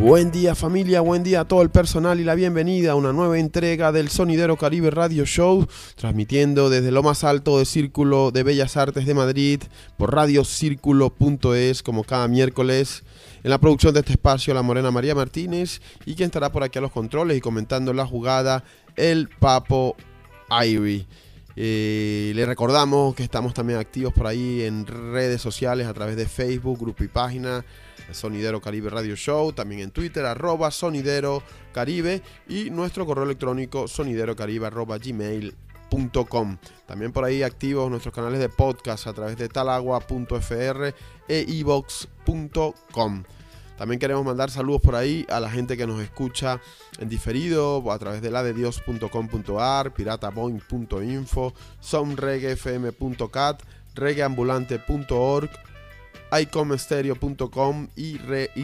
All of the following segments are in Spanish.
Buen día familia, buen día a todo el personal y la bienvenida a una nueva entrega del Sonidero Caribe Radio Show, transmitiendo desde lo más alto del Círculo de Bellas Artes de Madrid por radiocirculo.es como cada miércoles. En la producción de este espacio, la morena María Martínez, y quien estará por aquí a los controles y comentando la jugada, el Papo Ivy. Le recordamos que estamos también activos por ahí en redes sociales a través de Facebook, grupo y página Sonidero Caribe Radio Show, también en Twitter @Sonidero Caribe y nuestro correo electrónico soniderocaribe@gmail.com. También por ahí activos nuestros canales de podcast a través de talagua.fr e ivox.com. También queremos mandar saludos por ahí a la gente que nos escucha en diferido a través de ladedios.com.ar, pirataboing.info, somreggaefm.cat, reggaeambulante.org, icomestereo.com y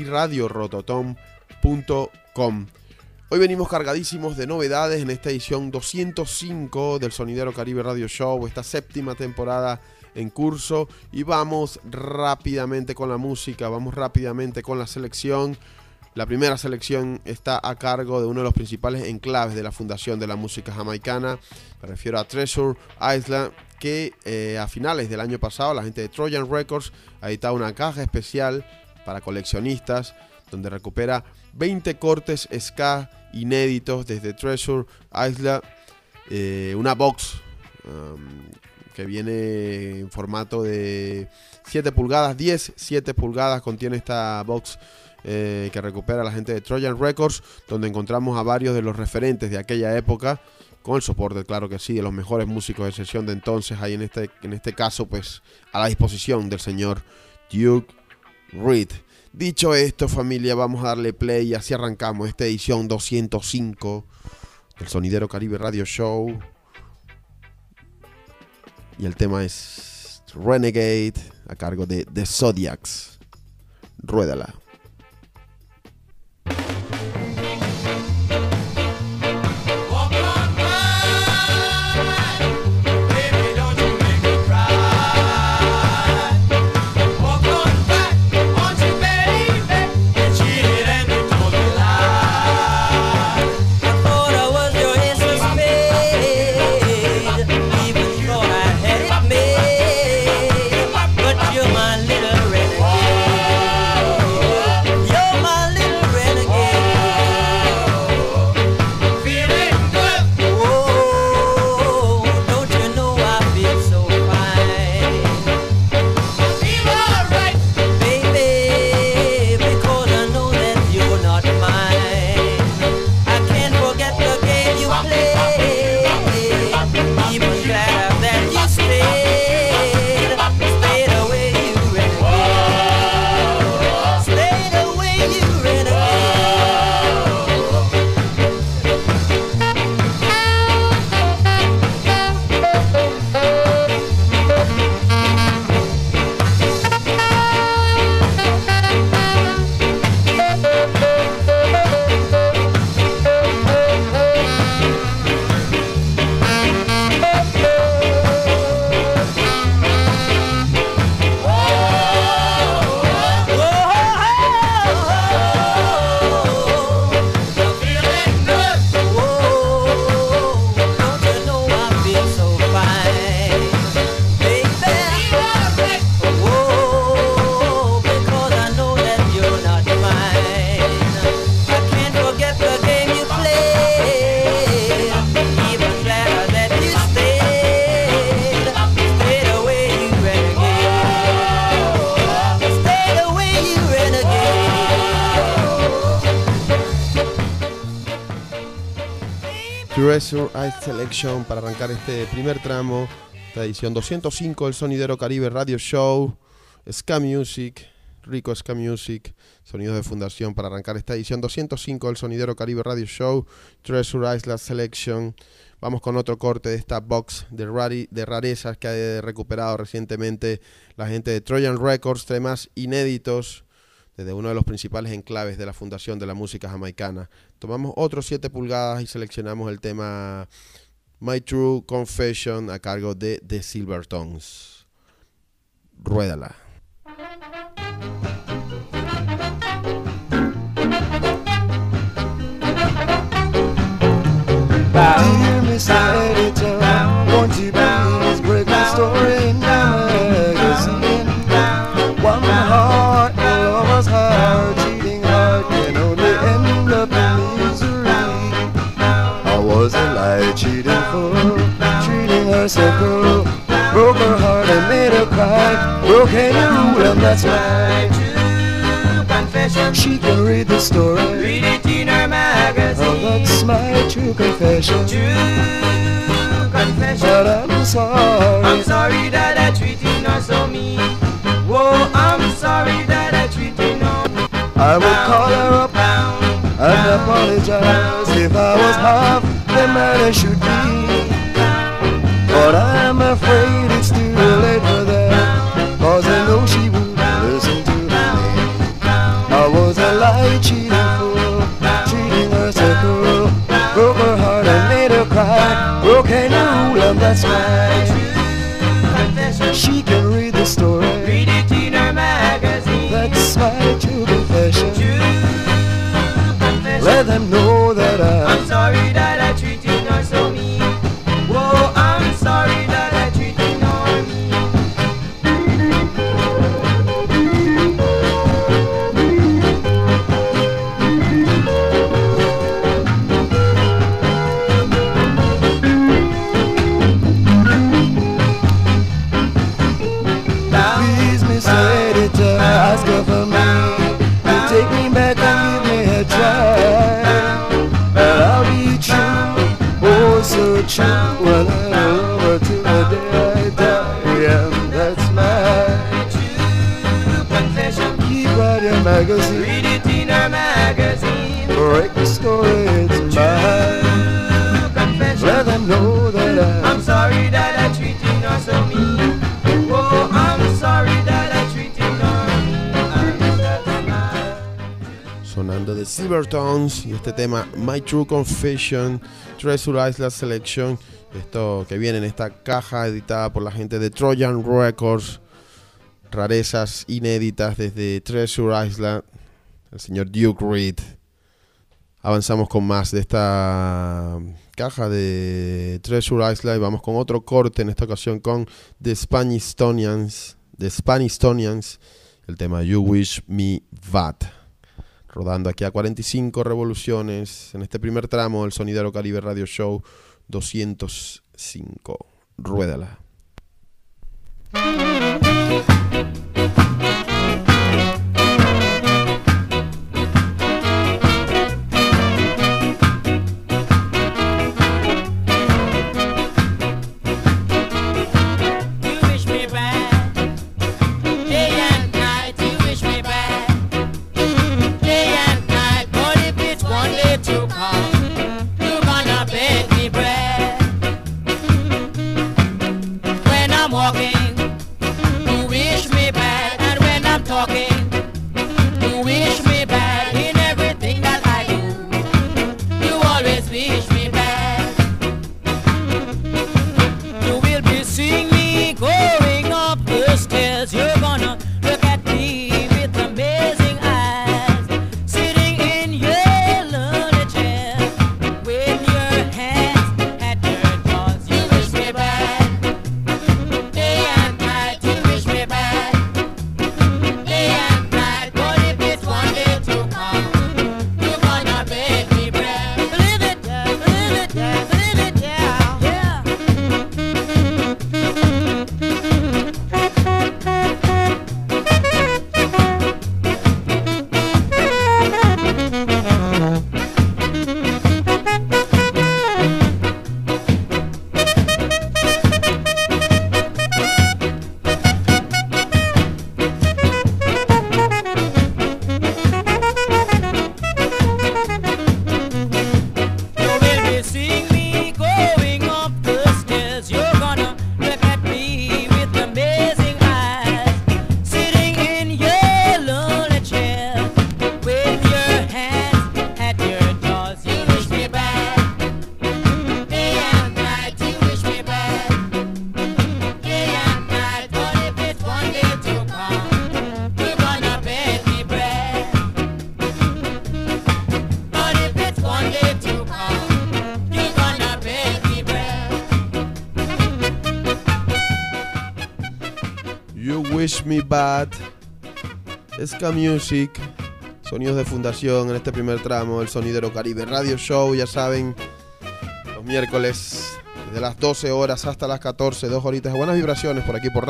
radiorototom.com. Hoy venimos cargadísimos de novedades en esta edición 205 del Sonidero Caribe Radio Show, esta séptima temporada en curso, y vamos rápidamente con la música, vamos rápidamente con la selección. La primera selección está a cargo de uno de los principales enclaves de la Fundación de la Música Jamaicana. Me refiero a Treasure Island, que a finales del año pasado la gente de Trojan Records ha editado una caja especial para coleccionistas donde recupera 20 cortes ska inéditos desde Treasure Island, una box que viene en formato de 7 pulgadas, 7 pulgadas contiene esta box que recupera la gente de Trojan Records, donde encontramos a varios de los referentes de aquella época, con el soporte, claro que sí, de los mejores músicos de sesión de entonces, ahí en este caso, pues, a la disposición del señor Duke Reed. Dicho esto, familia, vamos a darle play y así arrancamos esta edición 205 del Sonidero Caribe Radio Show. Y el tema es Renegade, a cargo de The Zodiacs. Ruédala. You're my little Treasure Island Selection para arrancar este primer tramo, esta edición 205 del Sonidero Caribe Radio Show. Ska Music, rico Ska Music, sonidos de fundación para arrancar esta edición 205 del Sonidero Caribe Radio Show. Treasure Island Selection. Vamos con otro corte de esta box de rarezas que ha recuperado recientemente la gente de Trojan Records, temas inéditos desde uno de los principales enclaves de la Fundación de la Música Jamaicana. Tomamos otros 7 pulgadas y seleccionamos el tema My True Confession a cargo de The Silvertones. Ruédala. Dear Mr. Editor, won't you please break the story in the magazine? One heart, a lover's heart, cheating heart can only end up in misery. I was a lie cheating fool, treating her so cruel, broke her heart and made her cry, broke any rule and that's my true confession. She can read the story, Read it in her magazine. oh that's my true confession. True confession. But I'm sorry that I treated her so mean. Whoa, I'm sorry that I treated her. I would call her up and apologize if I was half the man I should be. But I'm afraid it's too late for that, cause I know she won't listen to me. I was a lie cheating fool, treating her so cruel, broke her heart and made her cry, broke any rule and that's my True confession. She can read the story, Read it in her magazine. that's my true confession. True confession. Let them know that I'm sorry that I treated her so mean. Whoa, I'm sorry that I treated her mean. Please, Mr. Editor, ask her for me to take me back and give me a try. And I'll be true, oh so true, when I love her till the day I die. And that's my True confession. keep out your magazine, Read it in her magazine. break the story, it's mine. True confession. Let them know that I'm sorry that I treated her so mean. Oh, I'm sorry that I treated her mean. And that's my Sonando de Silvertones y este tema My True Confession, Treasure Island Selection. Esto que viene en esta caja editada por la gente de Trojan Records. Rarezas inéditas desde Treasure Island, el señor Duke Reed. Avanzamos con más de esta caja de Treasure Island y vamos con otro corte, en esta ocasión con The Spanistonians, el tema You Wish Me Bad. Rodando aquí a 45 revoluciones en este primer tramo del Sonidero Caribe Radio Show 205. Ruédala. You wish me bad. Day and night, you wish me bad. Day and night, but if it's one day to come, you're gonna beg me bread. When I'm walking Wish Me Bad, Ska Music, sonidos de fundación en este primer tramo del Sonidero Caribe Radio Show. Ya saben, los miércoles desde las 12 horas hasta las 14, 2 horitas de buenas vibraciones por aquí por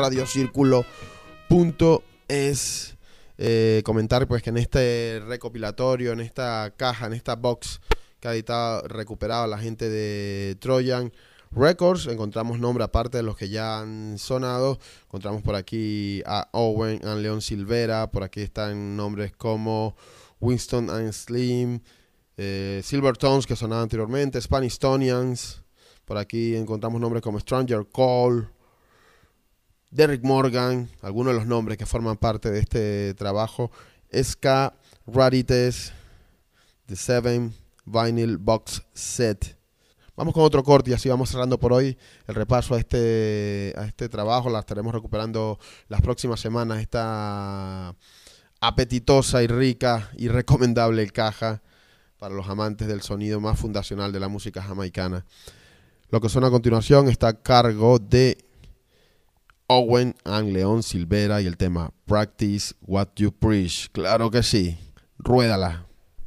radiocirculo.es. Comentar pues que en este recopilatorio, en esta caja, en esta box que ha editado, recuperado la gente de Trojan Records, encontramos nombres aparte de los que ya han sonado. Encontramos por aquí a Owen and Leon Silvera, por aquí están nombres como Winston and Slim, Silvertones, que sonaba anteriormente, Spanistonians. Por aquí encontramos nombres como Stranger Call, Derrick Morgan, algunos de los nombres que forman parte de este trabajo. Ska Rarities, The Seven Vinyl Box Set. Vamos con otro corte y así vamos cerrando por hoy el repaso a este trabajo. La estaremos recuperando las próximas semanas, esta apetitosa y rica y recomendable caja para los amantes del sonido más fundacional de la música jamaicana. Lo que suena a continuación está a cargo de Owen and Leon Silvera y el tema Practice What You Preach. Claro que sí, ruédala.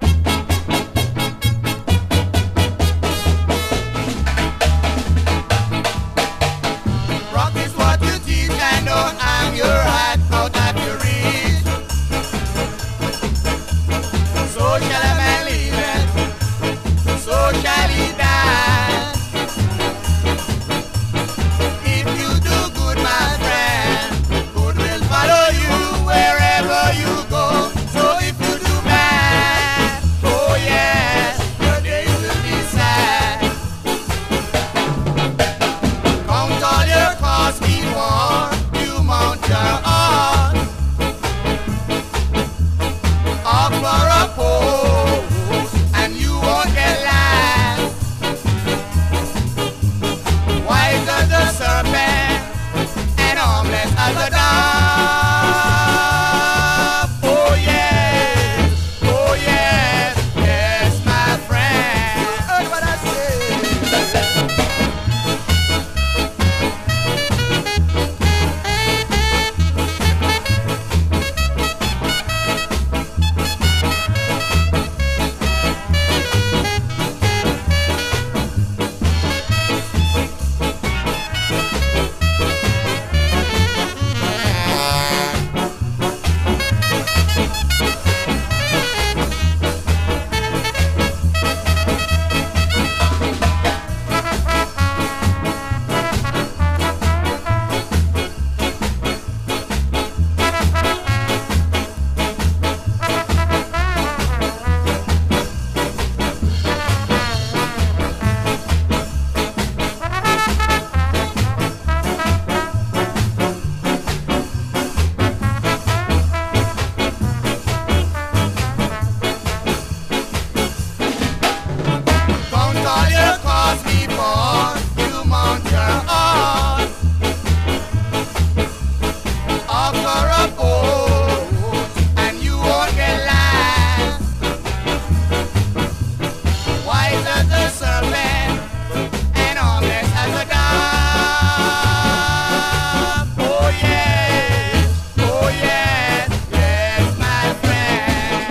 Practice what you teach and don't hang your hat out of your reach. So shall a man live it, so shall he die. If you do good, my friend, good will follow you wherever you go. So if you do bad, oh yes, your days will be sad. Count all your costs before you mount your own. Opt for a post and you won't get last. Wise as the serpent and harmless as a dove. Oh yes, yes, my friend. You heard what I said. Count all your costs before you mount your own. Opt for a post and you won't get last. Wise as the serpent and harmless as a dove. Oh yes, yes, my friend.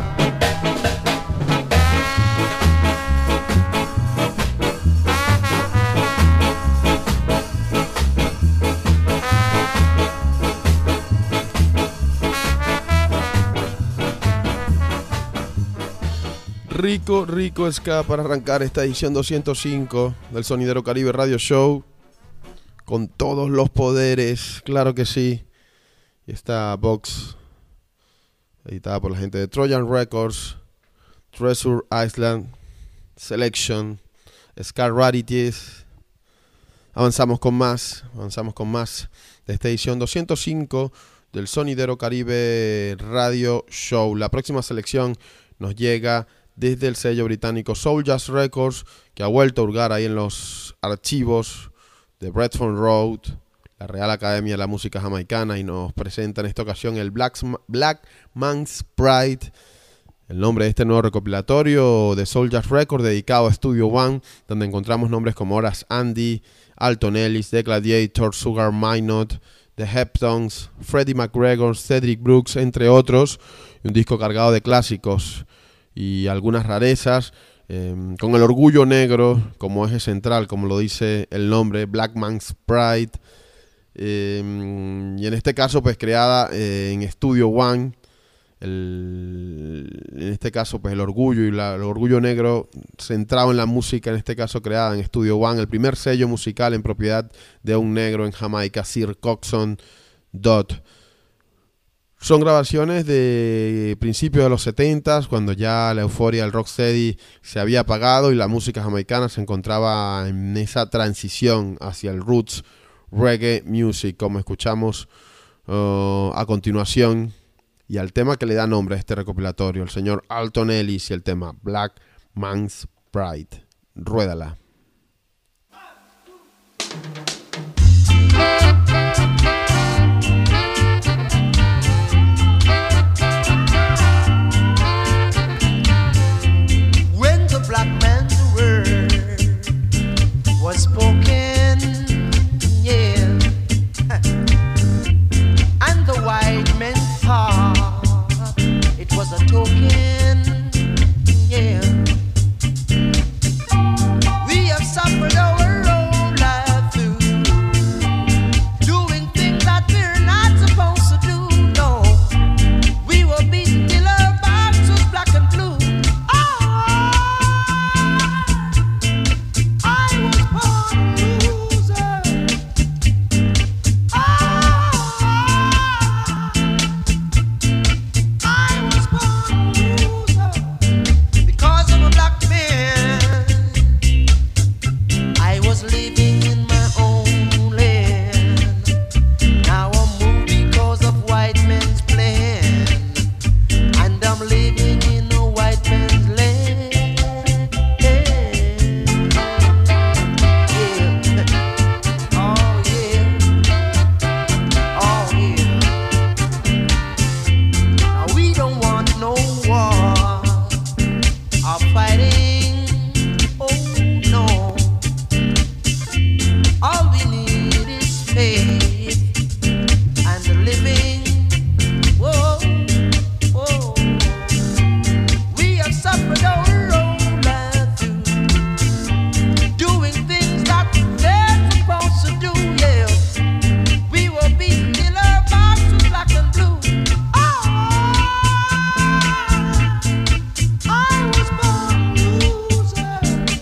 Rico ska para arrancar esta edición 205 del Sonidero Caribe Radio Show, con todos los poderes, claro que sí. Y esta box editada por la gente de Trojan Records, Treasure Island Selection, Ska Rarities. Avanzamos con más de esta edición 205 del Sonidero Caribe Radio Show. La próxima selección nos llega desde el sello británico Soul Jazz Records, que ha vuelto a hurgar ahí en los archivos de Bradford Road, la Real Academia de la Música Jamaicana, y nos presenta en esta ocasión el Black Man's Pride, el nombre de este nuevo recopilatorio de Soul Jazz Records dedicado a Studio One, donde encontramos nombres como Horace Andy, Alton Ellis, The Gladiator, Sugar Minot, The Heptones, Freddie McGregor, Cedric Brooks, entre otros. Un disco cargado de clásicos y algunas rarezas, con el orgullo negro como eje central, como lo dice el nombre, Black Man's Pride. Y en este caso pues creada en Studio One. En este caso pues el orgullo y el orgullo negro centrado en la música, en este caso creada en Studio One, el primer sello musical en propiedad de un negro en Jamaica, Sir Coxsone Dodd. Son grabaciones de principios de los 70s, cuando ya la euforia del rocksteady se había apagado y la música jamaicana se encontraba en esa transición hacia el roots reggae music, como escuchamos a continuación, y al tema que le da nombre a este recopilatorio, el señor Alton Ellis y el tema Black Man's Pride. Ruédala. When the black man's word was spoken, yeah, and the white man thought it was a token, yeah. We have suffered our own life through doing things that we're not supposed to do. No, we were beaten till our backs was black and blue. I was born a loser. I was born a loser because I'm a black man. I was living in my own land. Now I'm moved because of white man's plan, and I'm living in a white man's land. Yeah. Oh yeah. Oh yeah. Now we don't want no war or fighting. Oh no. All we need is faith and the living. Whoa, whoa. We have suffered our own life through doing things that they're supposed to do, yeah. We were beaten till our backs was black and blue. I was born a loser.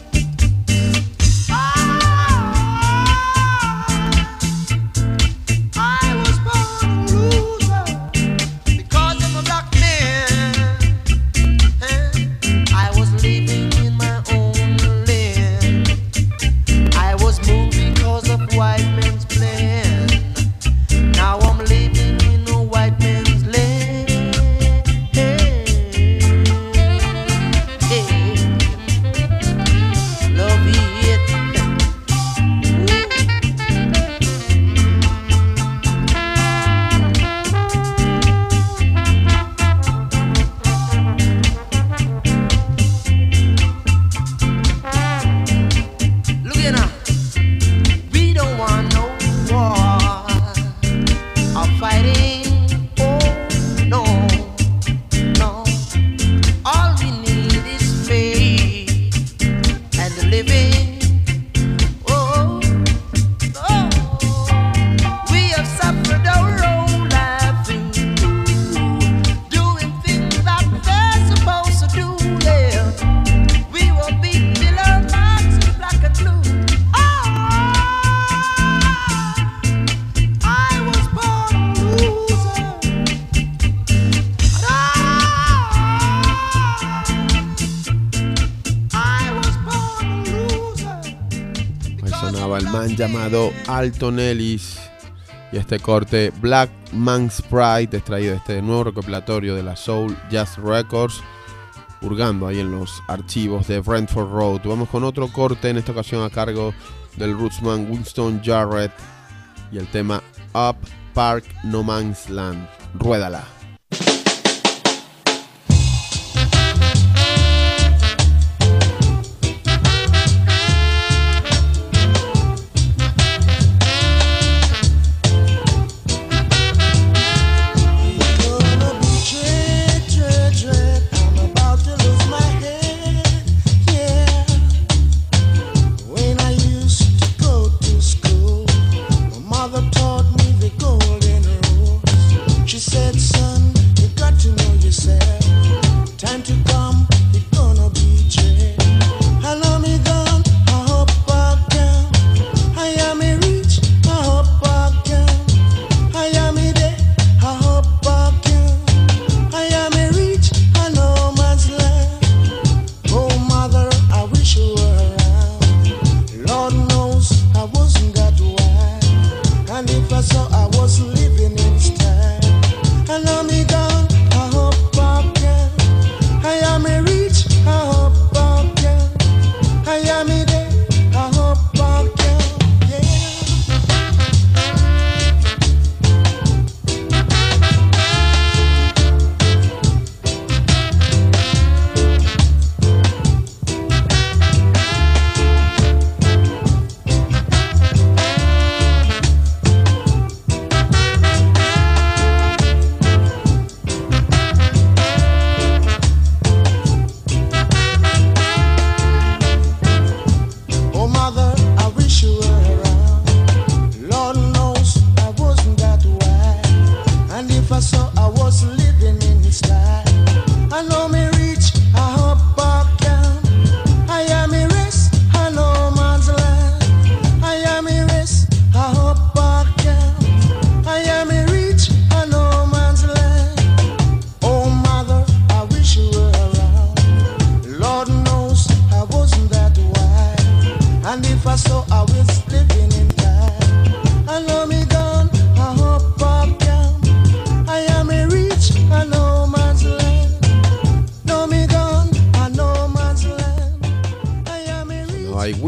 I was born a loser because I'm a black man. I was living in my own land. I was moved because of white man's plan. Now I'm living in a white man's land. Love it. Look at now. We don't want no war or fighting. Oh no, no. All we need is faith and the living. Oh, oh. We have suffered our own life through doing things that they're supposed to do. Yeah, we were beaten till our backs was black and blue. I was born a loser. I was born a loser. Ahí sonaba el man llamado Alton Ellis y este corte Black Man's Pride, extraído de este nuevo recopilatorio de la Soul Jazz Records, hurgando ahí en los archivos de Brentford Road. Vamos con otro corte, en esta ocasión a cargo del rootsman Winston Jarrett y el tema Up Park No Man's Land. Ruédala.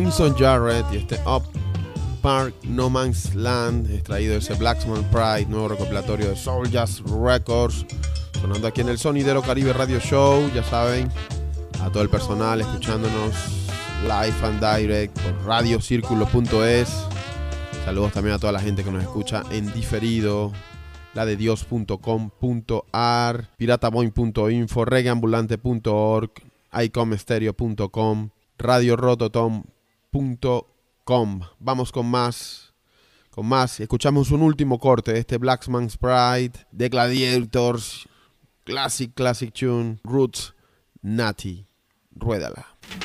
Crimson Jarrett y este Up Park No Man's Land, extraído de ese Blacksman Pride, nuevo recopilatorio de Soul Jazz Records, sonando aquí en el Sonidero Caribe Radio Show. Ya saben, a todo el personal escuchándonos live and direct por radiocirculo.es. Saludos también a toda la gente que nos escucha en diferido, ladedios.com.ar, pirataboy.info, reggaeambulante.org, icomstereo.com, radiorototom.com. Vamos con más. Escuchamos un último corte de este Blacksman's Pride, The Gladiators, classic tune, Roots, Natty. Ruédala.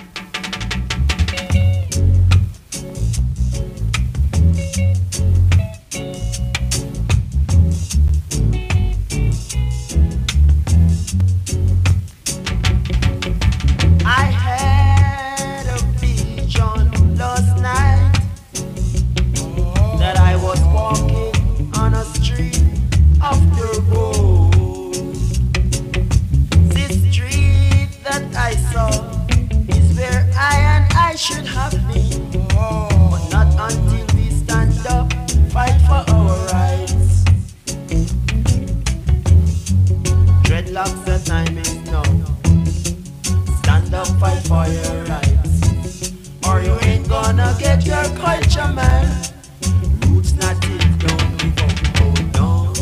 I had a vision last night that I was walking on a street of the road. This street that I saw is where I should have been, but not until we stand up, fight for our rights. Dreadlocks, the time is now. Stand up, fight for your rights, or you ain't gonna get your culture, man. Roots not it, don't give up, hold on.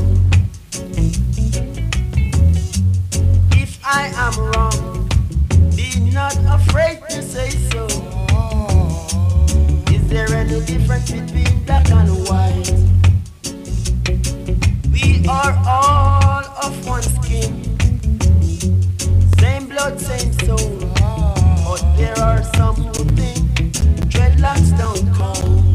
If I am wrong, be not afraid to say so. Is there any difference between black and white? We are all of one skin, same blood, same soul. But there are some who think dreadlocks don't count.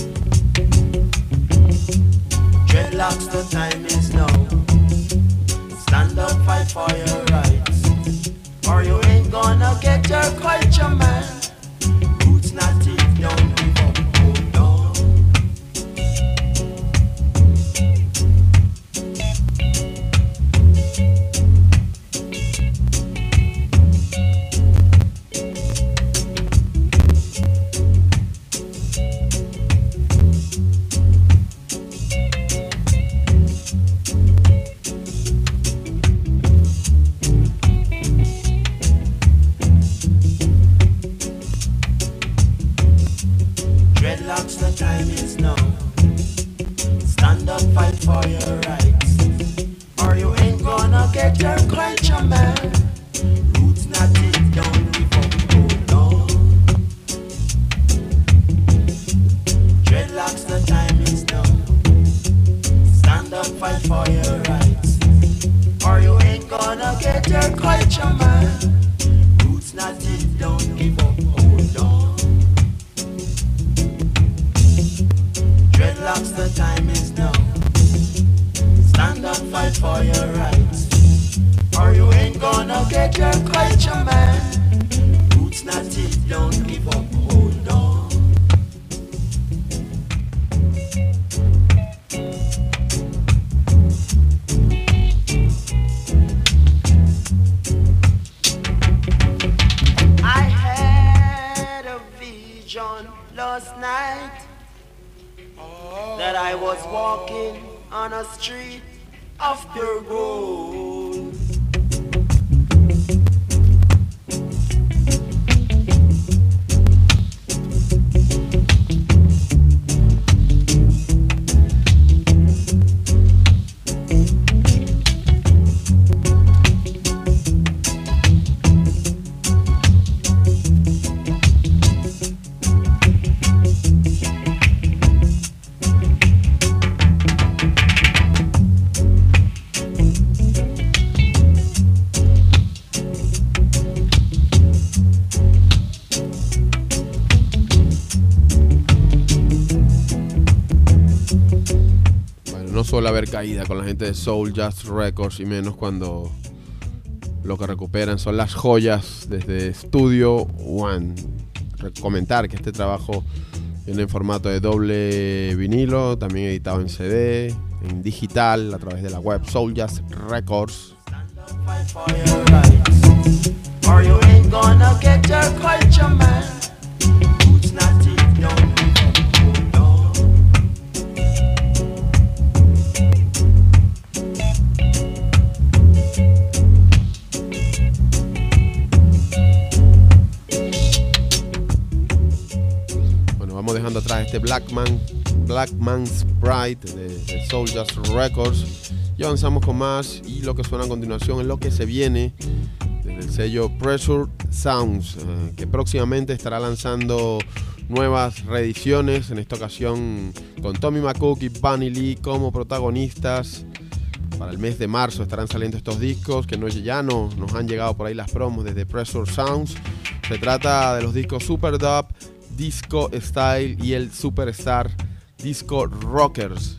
Dreadlocks, the time is now. Stand up, fight for your rights, or you ain't gonna get your culture, man. Roots not it, don't give up, hold on. Dreadlocks, the time is now. Stand up, fight for your rights, or you ain't gonna get your culture, man. Roots not it, don't give up, hold on. Dreadlocks, the time is now. Stand up, fight for your rights, or you ain't gonna get your culture, man. Roots not it, don't give up, hold on. Dreadlocks, the time is now. Stand up, fight for your rights, or you ain't gonna get your culture, man. Roots not it, don't give up, hold on. I had a vision last night that I was walking on a street of the road. No suele haber caída con la gente de Soul Jazz Records, y menos cuando lo que recuperan son las joyas desde Studio One. Comentar que este trabajo viene en formato de doble vinilo, también editado en CD, en digital, a través de la web Soul Jazz Records. Or you ain't gonna get your culture, man. Roots not este Black Man's Pride de Soul Jazz Records. Y avanzamos con más, y lo que suena a continuación es lo que se viene desde el sello Pressure Sounds, que próximamente estará lanzando nuevas reediciones, en esta ocasión con Tommy McCook y Bunny Lee como protagonistas. Para el mes de marzo estarán saliendo estos discos que ya nos han llegado por ahí las promos desde Pressure Sounds. Se trata de los discos Super Dub, Disco Style y el Superstar Disco Rockers.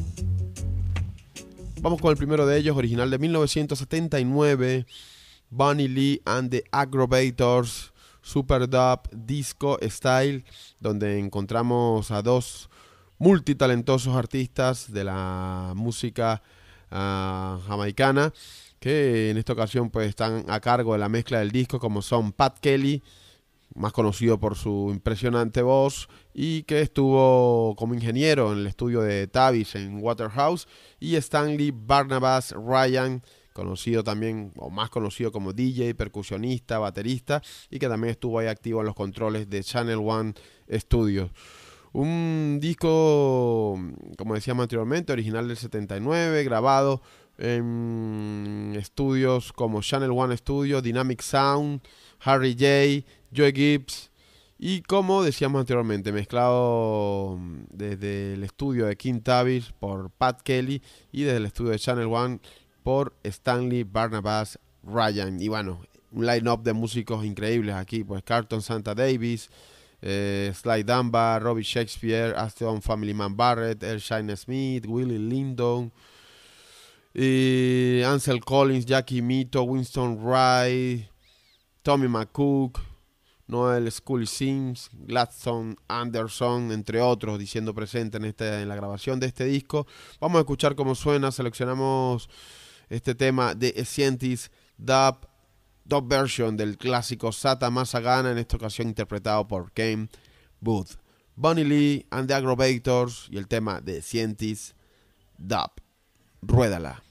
Vamos con el primero de ellos, original de 1979, Bunny Lee and the Aggrovators, Super Dub, Disco Style, donde encontramos a dos multitalentosos artistas de la música jamaicana, que en esta ocasión pues están a cargo de la mezcla del disco, como son Pat Kelly, más conocido por su impresionante voz, y que estuvo como ingeniero en el estudio de Tavis en Waterhouse, y Stanley Barnabas Ryan, conocido también, o más conocido como DJ, percusionista, baterista, y que también estuvo ahí activo en los controles de Channel One Studios. Un disco, como decíamos anteriormente, original del 79, grabado en estudios como Channel One Studio, Dynamic Sound, Harry J, Joe Gibbs, y como decíamos anteriormente, mezclado desde el estudio de King Tavis por Pat Kelly y desde el estudio de Channel One por Stanley Barnabas Ryan. Y bueno, un line-up de músicos increíbles aquí, pues Carlton Santa Davis, Sly Dunbar, Robbie Shakespeare, Aston Family Man Barrett, Shine Smith, Willie Lyndon, Ansel Collins, Jackie Mito, Winston Wright, Tommy McCook, Noel Scully Sims, Gladstone Anderson, entre otros, diciendo presente en la grabación de este disco. Vamos a escuchar cómo suena. Seleccionamos este tema de Scientist Dub version del clásico Sata Masagana, en esta ocasión interpretado por Ken Booth. Bunny Lee and the Aggrovators y el tema de Scientist Dub. Ruédala.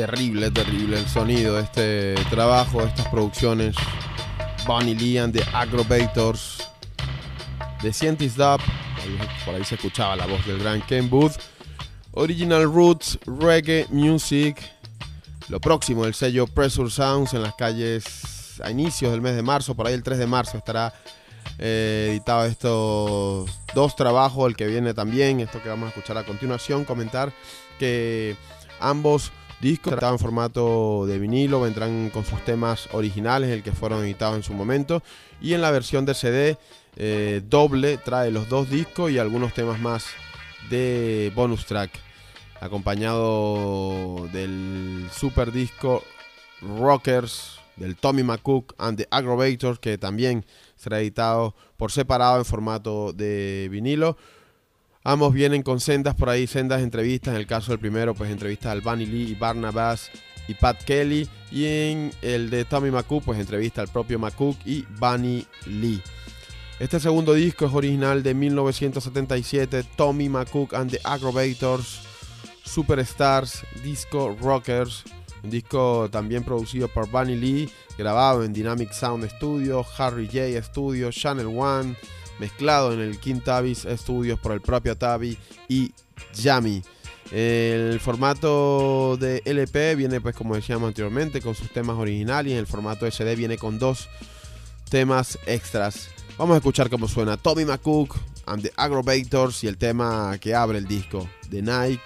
Terrible, terrible el sonido de este trabajo, de estas producciones. Bunny Lee and the Aggrovators, The Scientist Dub, por ahí se escuchaba la voz del gran Ken Booth. Original Roots Reggae Music. Lo próximo del sello Pressure Sounds en las calles a inicios del mes de marzo, por ahí el 3 de marzo estará editado estos dos trabajos, el que viene también, esto que vamos a escuchar a continuación. Comentar que ambos discos estaban en formato de vinilo, vendrán con sus temas originales, el que fueron editados en su momento, y en la versión de CD doble trae los dos discos y algunos temas más de bonus track, acompañado del super disco Rockers del Tommy McCook and the Aggrovators, que también será editado por separado en formato de vinilo. Ambos vienen con sendas entrevistas. En el caso del primero, pues entrevistas al Bunny Lee y Barnabas y Pat Kelly. Y en el de Tommy McCook, pues entrevista al propio McCook y Bunny Lee. Este segundo disco es original de 1977, Tommy McCook and the Aggrovators, Superstars, Disco Rockers. Un disco también producido por Bunny Lee, grabado en Dynamic Sound Studio, Harry J Studio, Channel One, mezclado en el King Tubby's Studios por el propio Tubby y Jammy. El formato de LP viene, pues como decíamos anteriormente, con sus temas originales, y en el formato SD viene con dos temas extras. Vamos a escuchar cómo suena Tommy McCook and the Aggrovators y el tema que abre el disco, The Night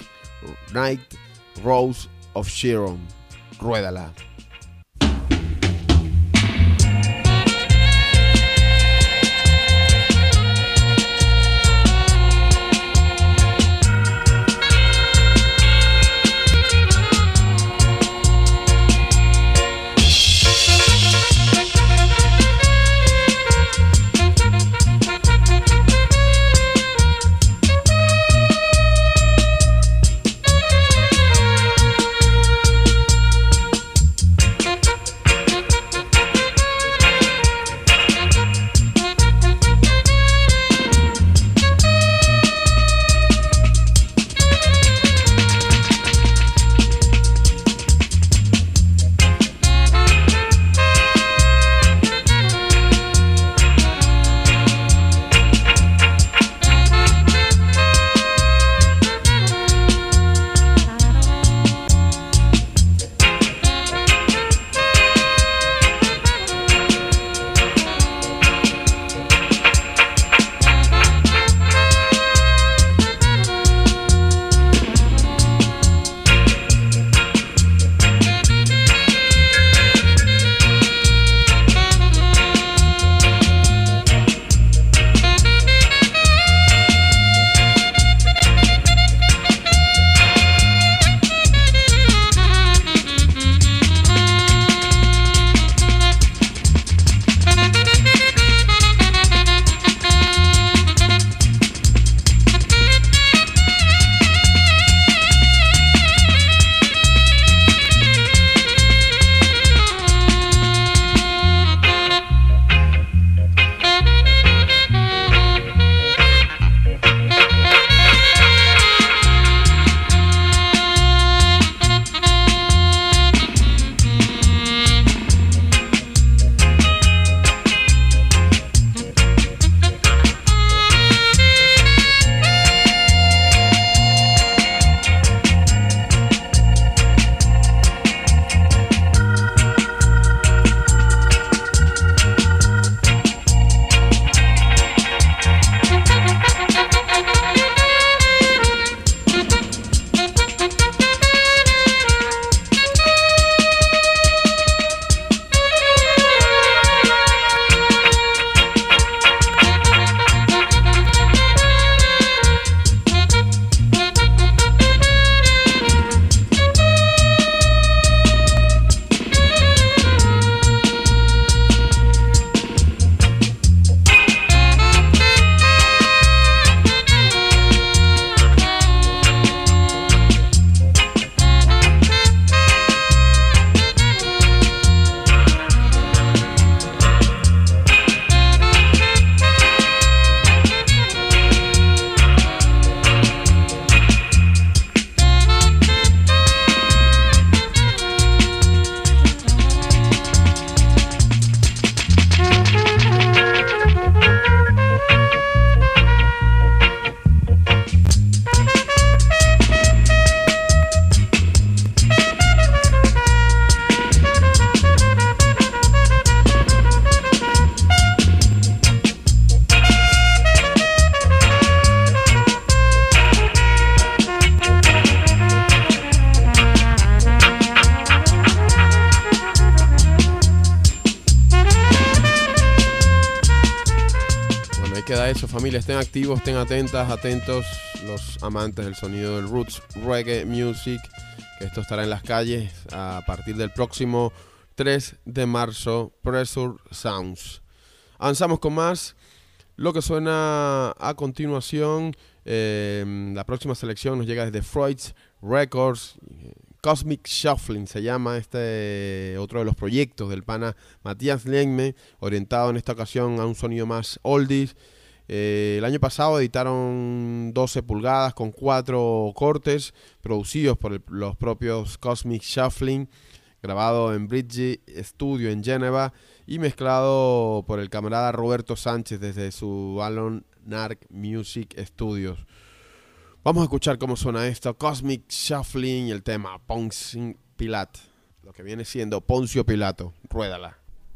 Rose of Sharon. Ruédala. queda eso, familia. Estén activos, estén atentos los amantes del sonido del roots reggae music, que esto estará en las calles a partir del próximo 3 de marzo, Pressure Sounds. Avanzamos con más. Lo que suena a continuación, la próxima selección nos llega desde Freud's Records. Cosmic Shuffling se llama otro de los proyectos del pana Matías Liegme, orientado en esta ocasión a un sonido más oldies. El año pasado editaron 12 pulgadas con 4 cortes producidos por los propios Cosmic Shuffling, grabado en Bridge Studio en Génova y mezclado por el camarada Roberto Sánchez desde su Alon Narc Music Studios. Vamos a escuchar cómo suena esto, Cosmic Shuffling y el tema Poncio Pilato, lo que viene siendo Poncio Pilato. Ruédala.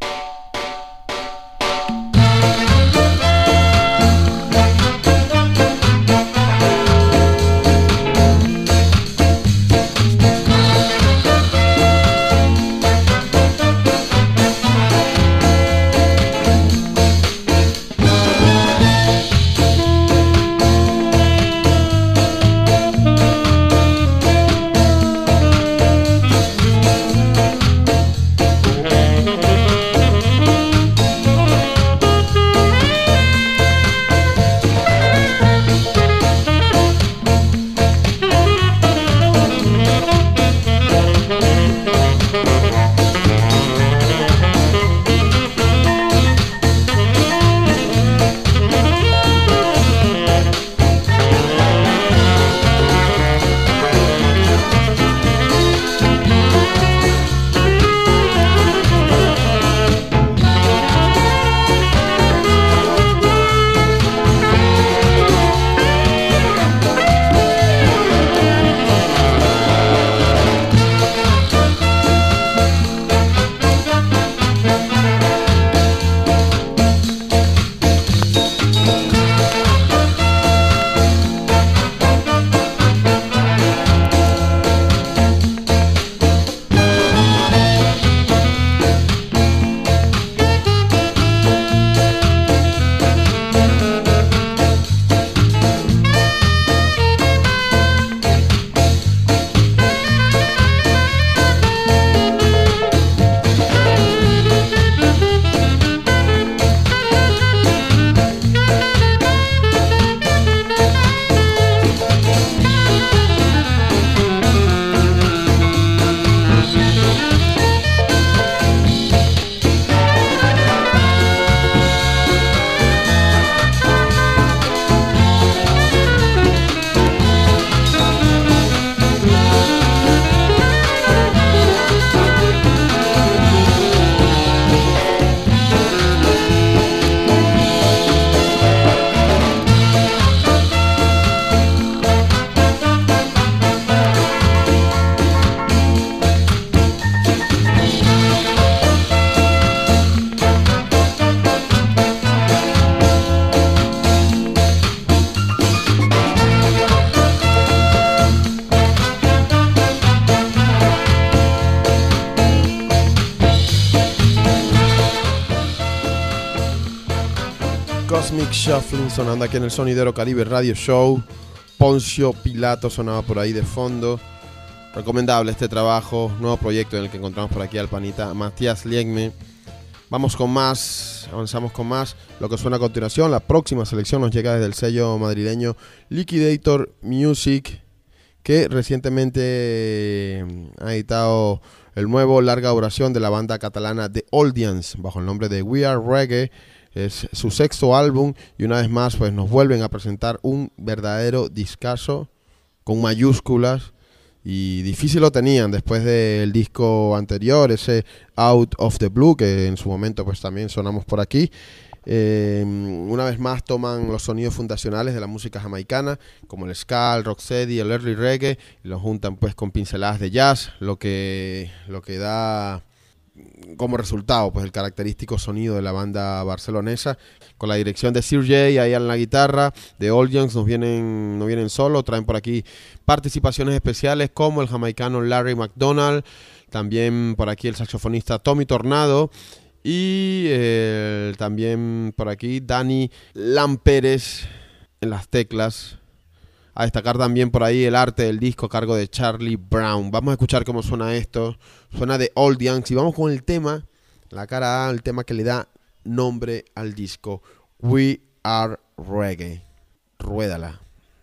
Cosmic Shuffling sonando aquí en el Sonidero Caribe Radio Show. Poncio Pilato sonaba por ahí de fondo. Recomendable este trabajo, nuevo proyecto en el que encontramos por aquí al panita Matías Liegme. Vamos con más, avanzamos con más. Lo que suena a continuación, la próxima selección nos llega desde el sello madrileño Liquidator Music, que recientemente ha editado el nuevo larga duración de la banda catalana The Oldians bajo el nombre de We Are Reggae. Es su sexto álbum y una vez más pues nos vuelven a presentar un verdadero discazo con mayúsculas, y difícil lo tenían después del disco anterior, ese Out of the Blue, que en su momento pues también sonamos por aquí. Una vez más toman los sonidos fundacionales de la música jamaicana, como el ska, el rocksteady, el early reggae, y los juntan pues con pinceladas de jazz, lo que da como resultado pues el característico sonido de la banda barcelonesa, con la dirección de Sir J ahí en la guitarra. The Oldians no vienen solo, traen por aquí participaciones especiales como el jamaicano Larry McDonald, también por aquí el saxofonista Tommy Tornado Y también por aquí Dani Lamperes en las teclas. A destacar también por ahí el arte del disco a cargo de Charlie Brown. Vamos a escuchar cómo suena esto. Suena de Oldians. Y vamos con el tema, la cara A, el tema que le da nombre al disco. We Are Reggae. Ruédala.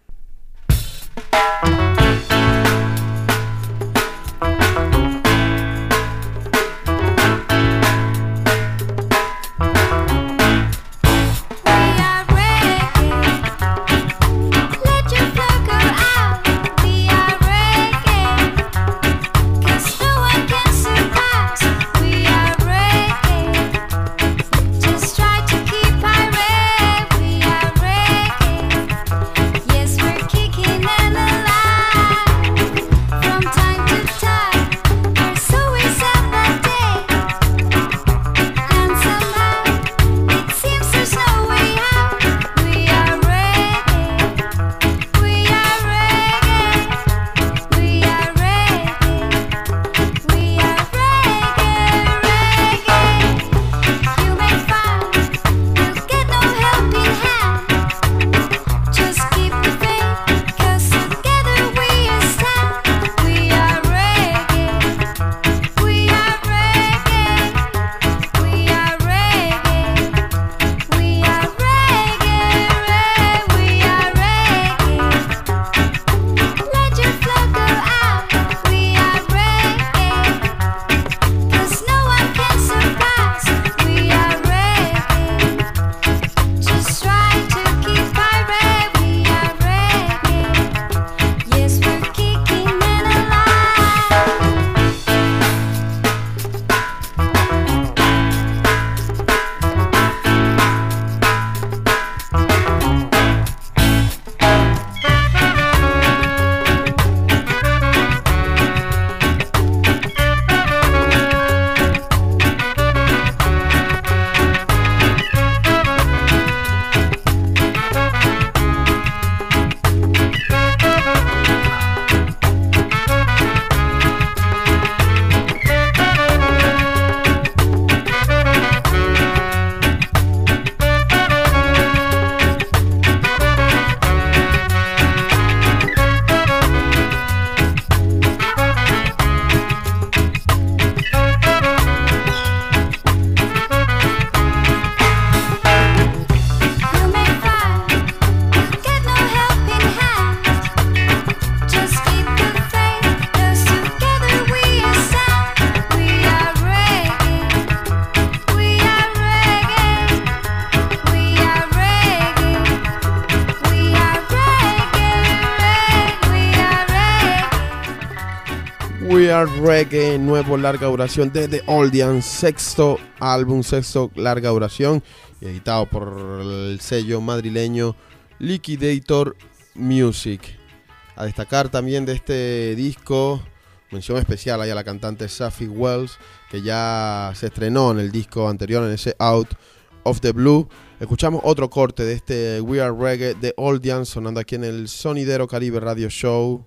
We Are Reggae, nuevo larga duración de The Oldians, sexto álbum, sexto larga duración, editado por el sello madrileño Liquidator Music. A destacar también de este disco, mención especial a la cantante Safi Wells, que ya se estrenó en el disco anterior, en ese Out of the Blue. Escuchamos otro corte de este We Are Reggae de Oldians, sonando aquí en el Sonidero Caribe Radio Show.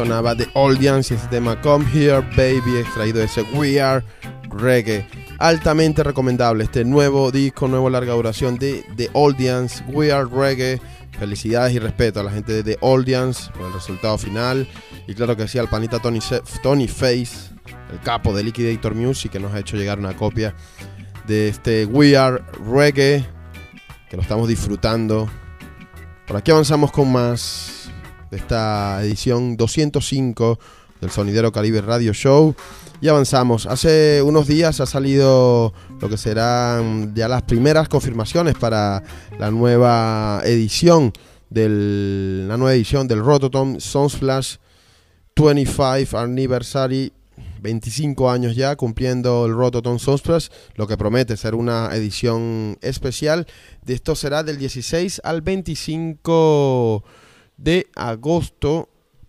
sonaba The Oldians y ese tema Come Here Baby, extraído de ese We Are Reggae. Altamente recomendable este nuevo disco, nuevo larga duración de The Oldians, We Are Reggae. Felicidades y respeto a la gente de The Oldians por el resultado final. Y claro que sí, al panita Tony Face, el capo de Liquidator Music, que nos ha hecho llegar una copia de este We Are Reggae, que lo estamos disfrutando. Por aquí avanzamos con más de esta edición 205 del Sonidero Caribe Radio Show. Y avanzamos. Hace unos días ha salido lo que serán ya las primeras confirmaciones para la nueva edición del Rototom Sunsplash 25 Anniversary. 25 años ya cumpliendo el Rototom Sunsplash, lo que promete ser una edición especial. De esto será del 16 al 25 de agosto.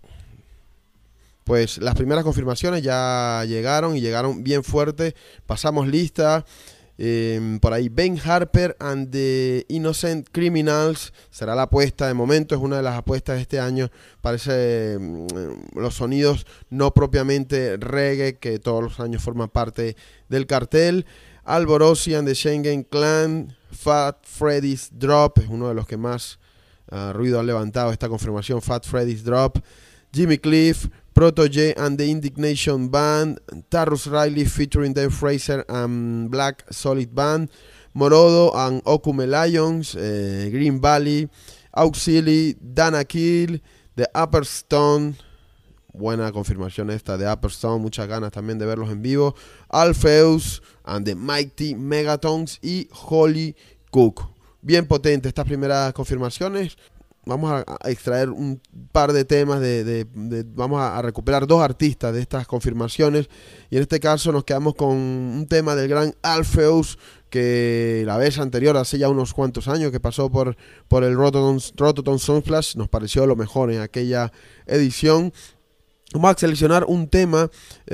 Pues las primeras confirmaciones ya llegaron y llegaron bien fuerte. Pasamos lista. Por ahí Ben Harper and the Innocent Criminals será la apuesta de momento, es una de las apuestas de este año. Parece los sonidos no propiamente reggae que todos los años forman parte del cartel. Alborosi and the Schengen Clan, Fat Freddy's Drop, es uno de los que más ruido han levantado esta confirmación. Fat Freddy's Drop, Jimmy Cliff, Protoje and the Indignation Band, Tarrus Riley featuring Dave Fraser and Black Solid Band, Morodo and Okume Lions, Green Valley, Auxili, Dana Kill, The Upper Stone, buena confirmación esta de Upper Stone, muchas ganas también de verlos en vivo, Alpheus and the Mighty Megatons y Holly Cook. Bien potente estas primeras confirmaciones. Vamos a extraer un par de temas, vamos a recuperar dos artistas de estas confirmaciones. Y en este caso nos quedamos con un tema del gran Alpheus, que la vez anterior, hace ya unos cuantos años, que pasó por el Rototom Sunsplash, nos pareció lo mejor en aquella edición. Vamos a seleccionar un tema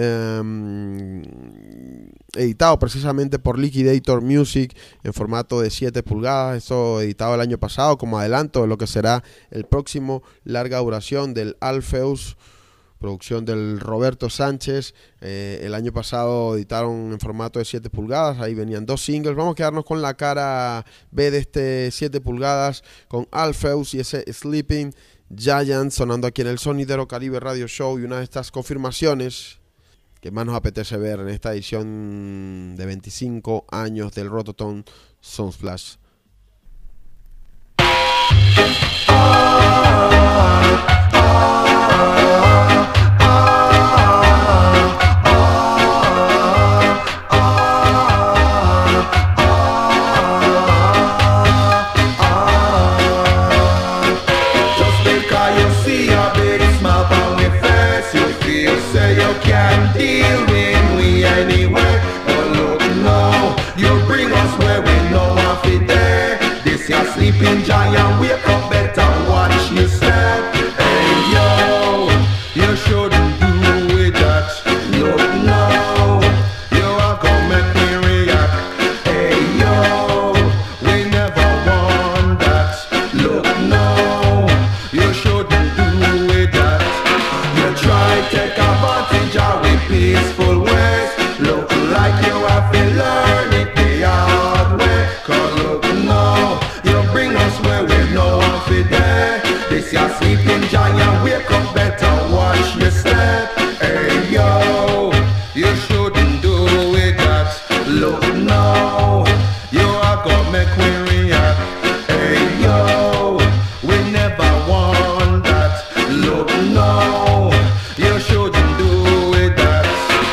editado precisamente por Liquidator Music en formato de 7 pulgadas. Esto editado el año pasado como adelanto de lo que será el próximo larga duración del Alpheus, producción del Roberto Sánchez. El año pasado editaron en formato de 7 pulgadas, ahí venían 2 singles. Vamos a quedarnos con la cara B de este 7 pulgadas, con Alpheus y ese Sleeping Giant sonando aquí en el Sonidero Caribe Radio Show. Y una de estas confirmaciones que más nos apetece ver en esta edición de 25 años del Rototom Sunsplash. Sleeping giant, wake up, better watch your step. Hey yo, you shouldn't do it that. Look now, you are gonna make me react. Hey yo, we never want that. Look now, you shouldn't do it that. You try take advantage of it peaceful ways. Look like you have to learn it the hard way. 'Cause look now, bring us where we know one for there. This your sleeping giant, wake up, better watch your step. Hey yo, you shouldn't do it that. Look now, you are gonna make me react. Hey yo, we never want that. Look now, you shouldn't do it that.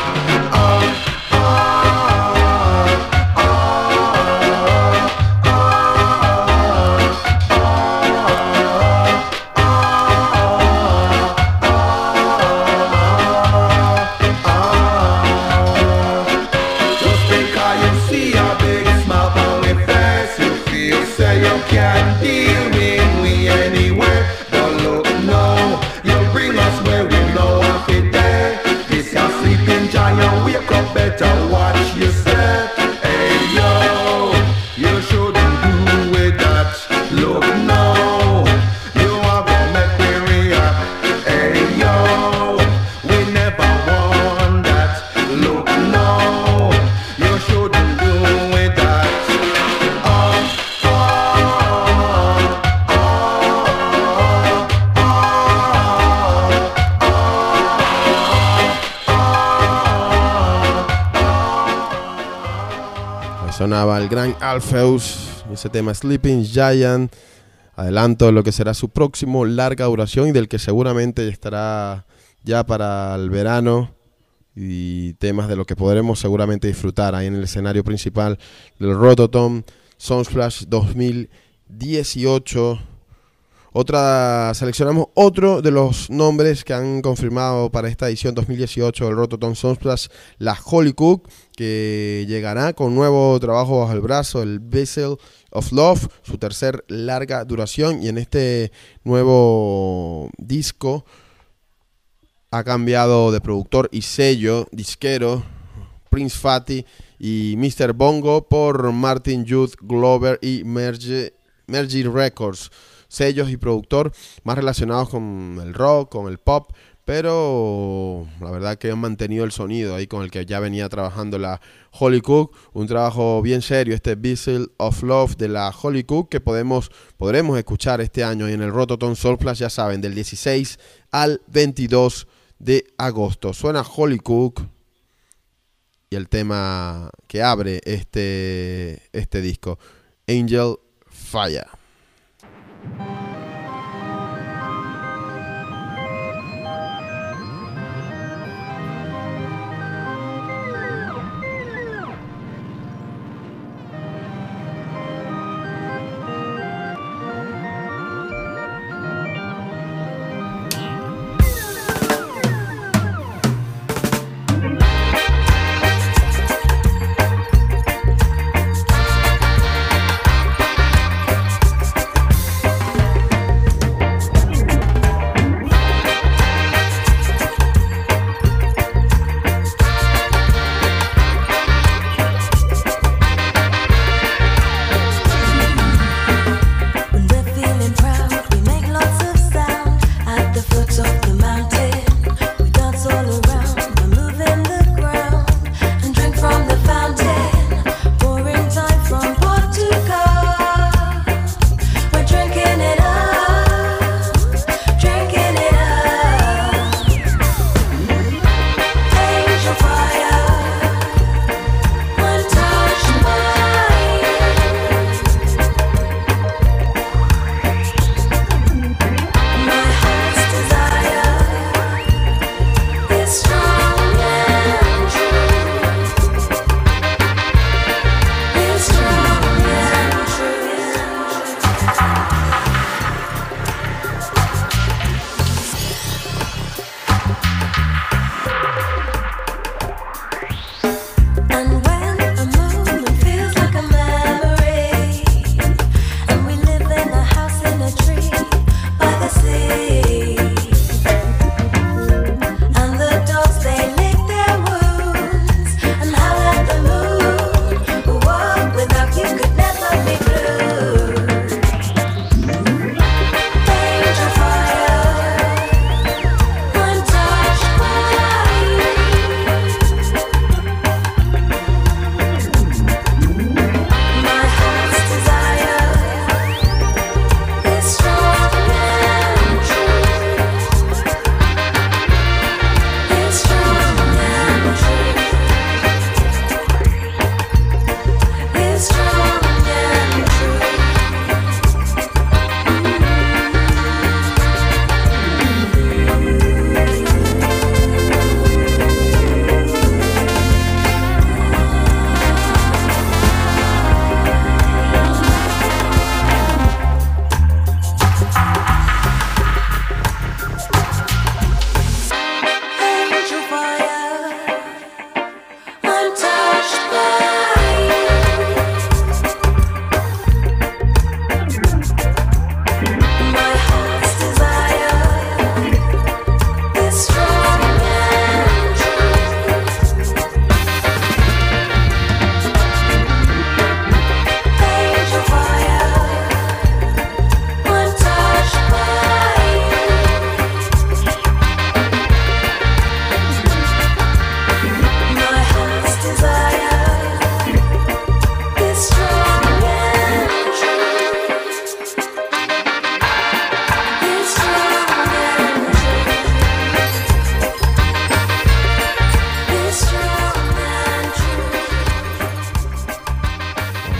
Better watch your step. Hey yo, you shouldn't do it that. Look now, you are gonna make me react. Hey yo. Sonaba el gran Alpheus, ese tema Sleeping Giant, adelanto de lo que será su próximo larga duración y del que seguramente estará ya para el verano, y temas de lo que podremos seguramente disfrutar ahí en el escenario principal del Rototom Sunsplash 2018. Seleccionamos otro de los nombres que han confirmado para esta edición 2018 del Rototom Sunsplash, la Holly Cook, que llegará con nuevo trabajo bajo el brazo, el Vessel of Love, su tercer larga duración, y en este nuevo disco ha cambiado de productor y sello disquero, Prince Fatty y Mr. Bongo, por Martin Youth Glover y Mergy Records, sellos y productor más relacionados con el rock, con el pop, pero la verdad que han mantenido el sonido ahí con el que ya venía trabajando la Holly Cook. Un trabajo bien serio, este Vessel of Love de la Holly Cook, que podremos escuchar este año en el Rototom Sunsplash, ya saben, del 16 al 22 de agosto. Suena Holly Cook y el tema que abre este disco, Angel Fire.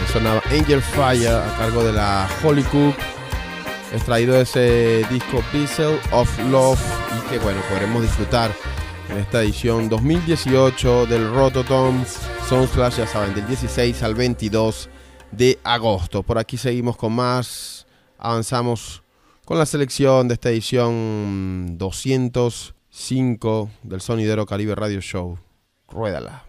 sonaba Angel Fire a cargo de la Holly Cook, extraído de ese disco Pixel of Love, y que bueno, podremos disfrutar en esta edición 2018 del Rototom Soundflash, ya saben, del 16 al 22 de agosto. Por aquí seguimos con más, avanzamos con la selección de esta edición 205 del Sonidero Caribe Radio Show. Ruédala.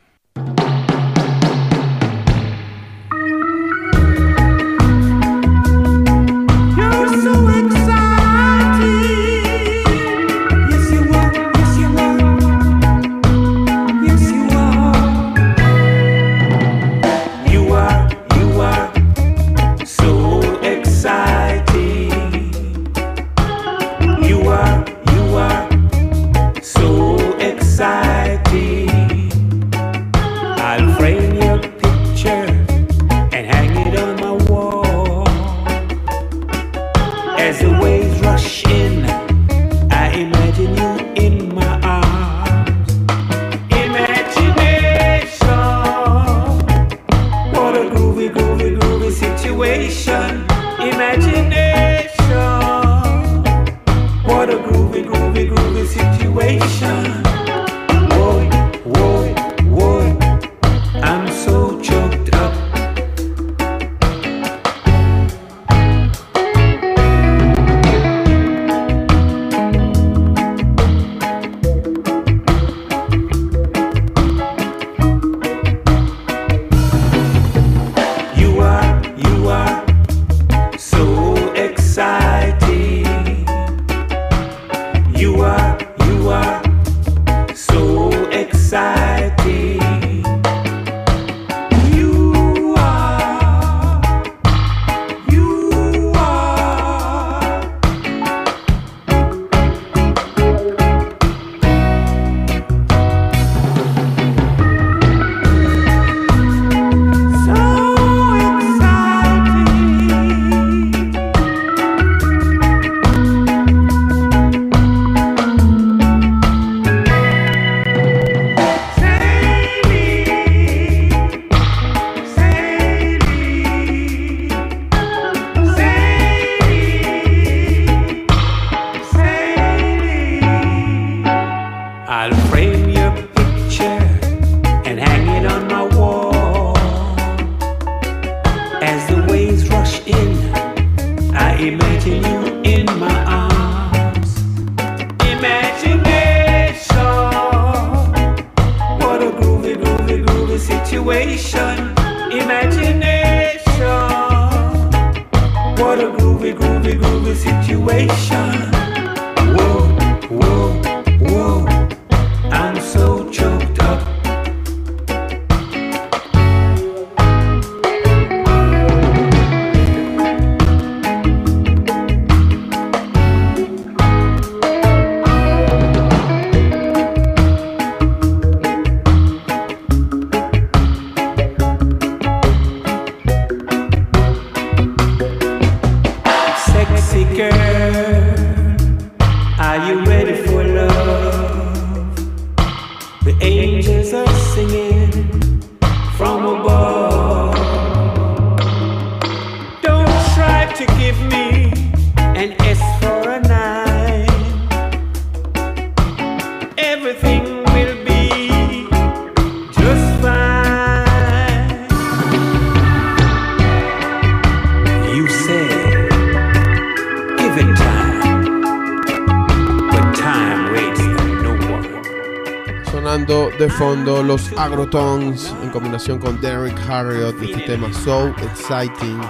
De fondo los Agrotones en combinación con Derrick Harriott, este tema So Exciting,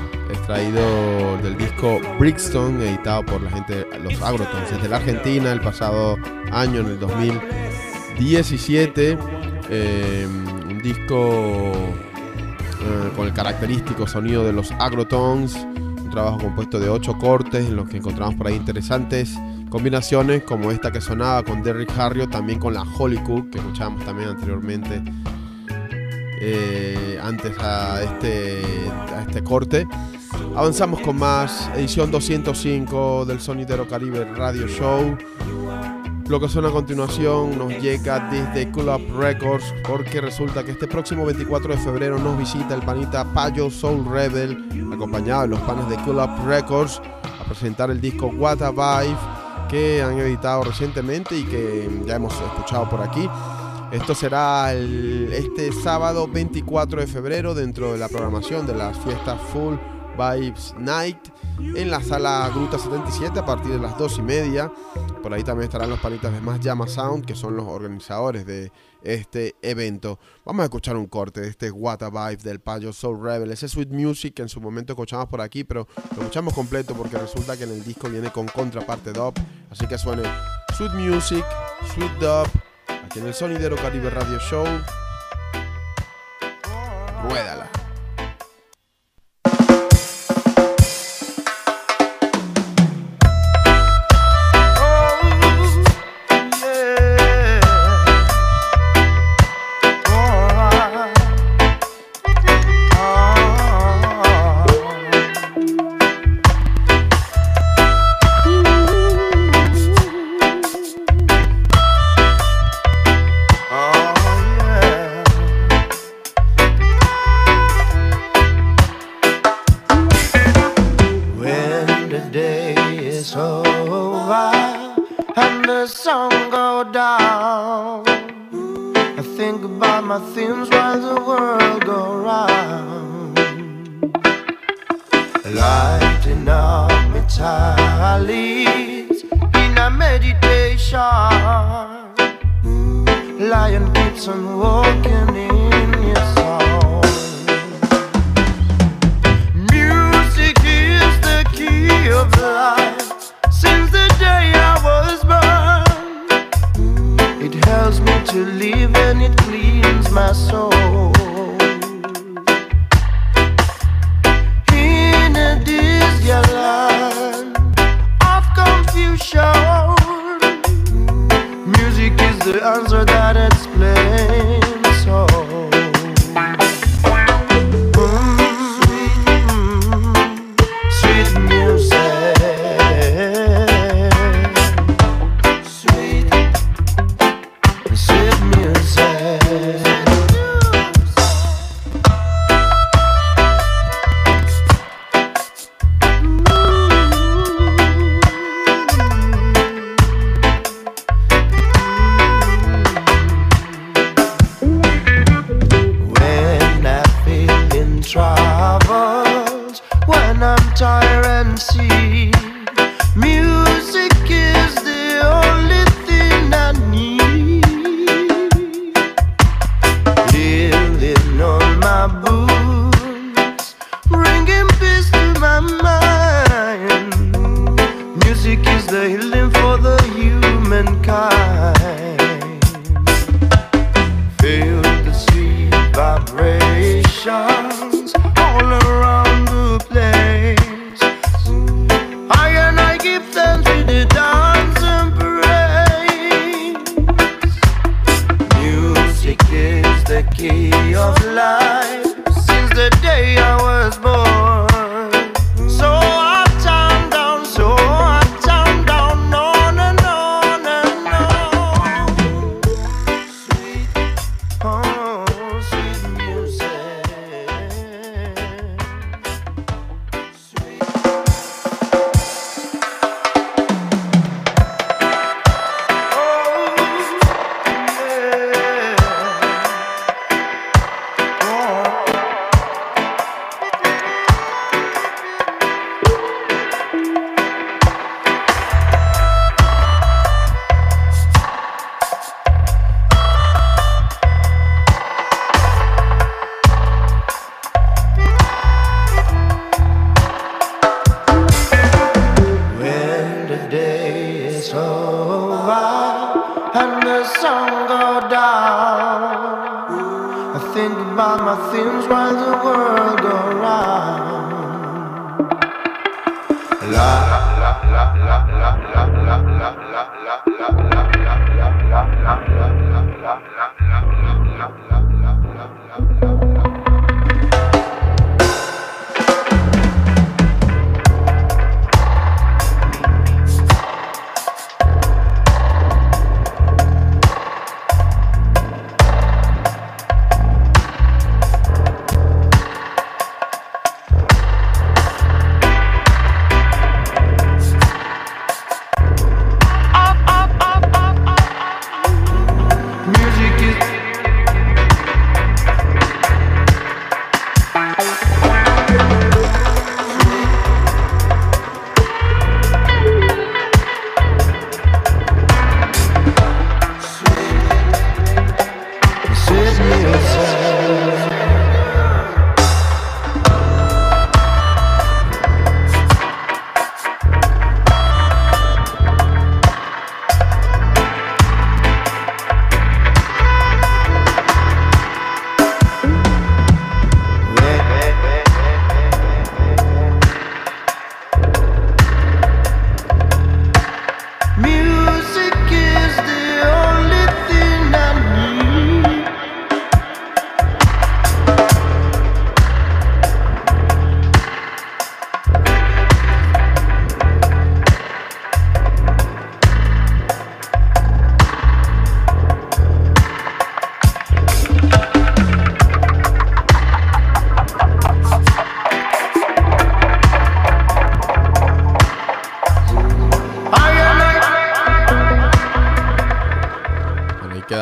extraído del disco Brixton, editado por la gente de los Agrotones desde la Argentina el pasado año, en el 2017. Un disco con el característico sonido de los Agrotones, un trabajo compuesto de 8 cortes en los que encontramos por ahí interesantes combinaciones como esta que sonaba con Derrick Harriott, también con la Holly Cook que escuchábamos también anteriormente, antes a este corte. Avanzamos con más, edición 205 del Sonidero Caribe Radio Show. Lo que suena a continuación nos llega desde Cool Up Records, porque resulta que este próximo 24 de febrero nos visita el panita Payo Soul Rebel, acompañado de los panes de Cool Up Records, a presentar el disco What a Vibe, que han editado recientemente y que ya hemos escuchado por aquí. Esto será este sábado 24 de febrero dentro de la programación de las fiestas Full Vibes Night en la sala Gruta 77 a partir de las 2:30. Por ahí también estarán los panitas de Más Llama Sound, que son los organizadores de este evento. Vamos a escuchar un corte de este What a Vibe del Payo Soul Rebel. Ese Sweet Music que en su momento escuchamos por aquí, pero lo escuchamos completo porque resulta que en el disco viene con contraparte dub. Así que suene Sweet Music, Sweet Dub, aquí en el Sonidero Caribe Radio Show. Ruédala.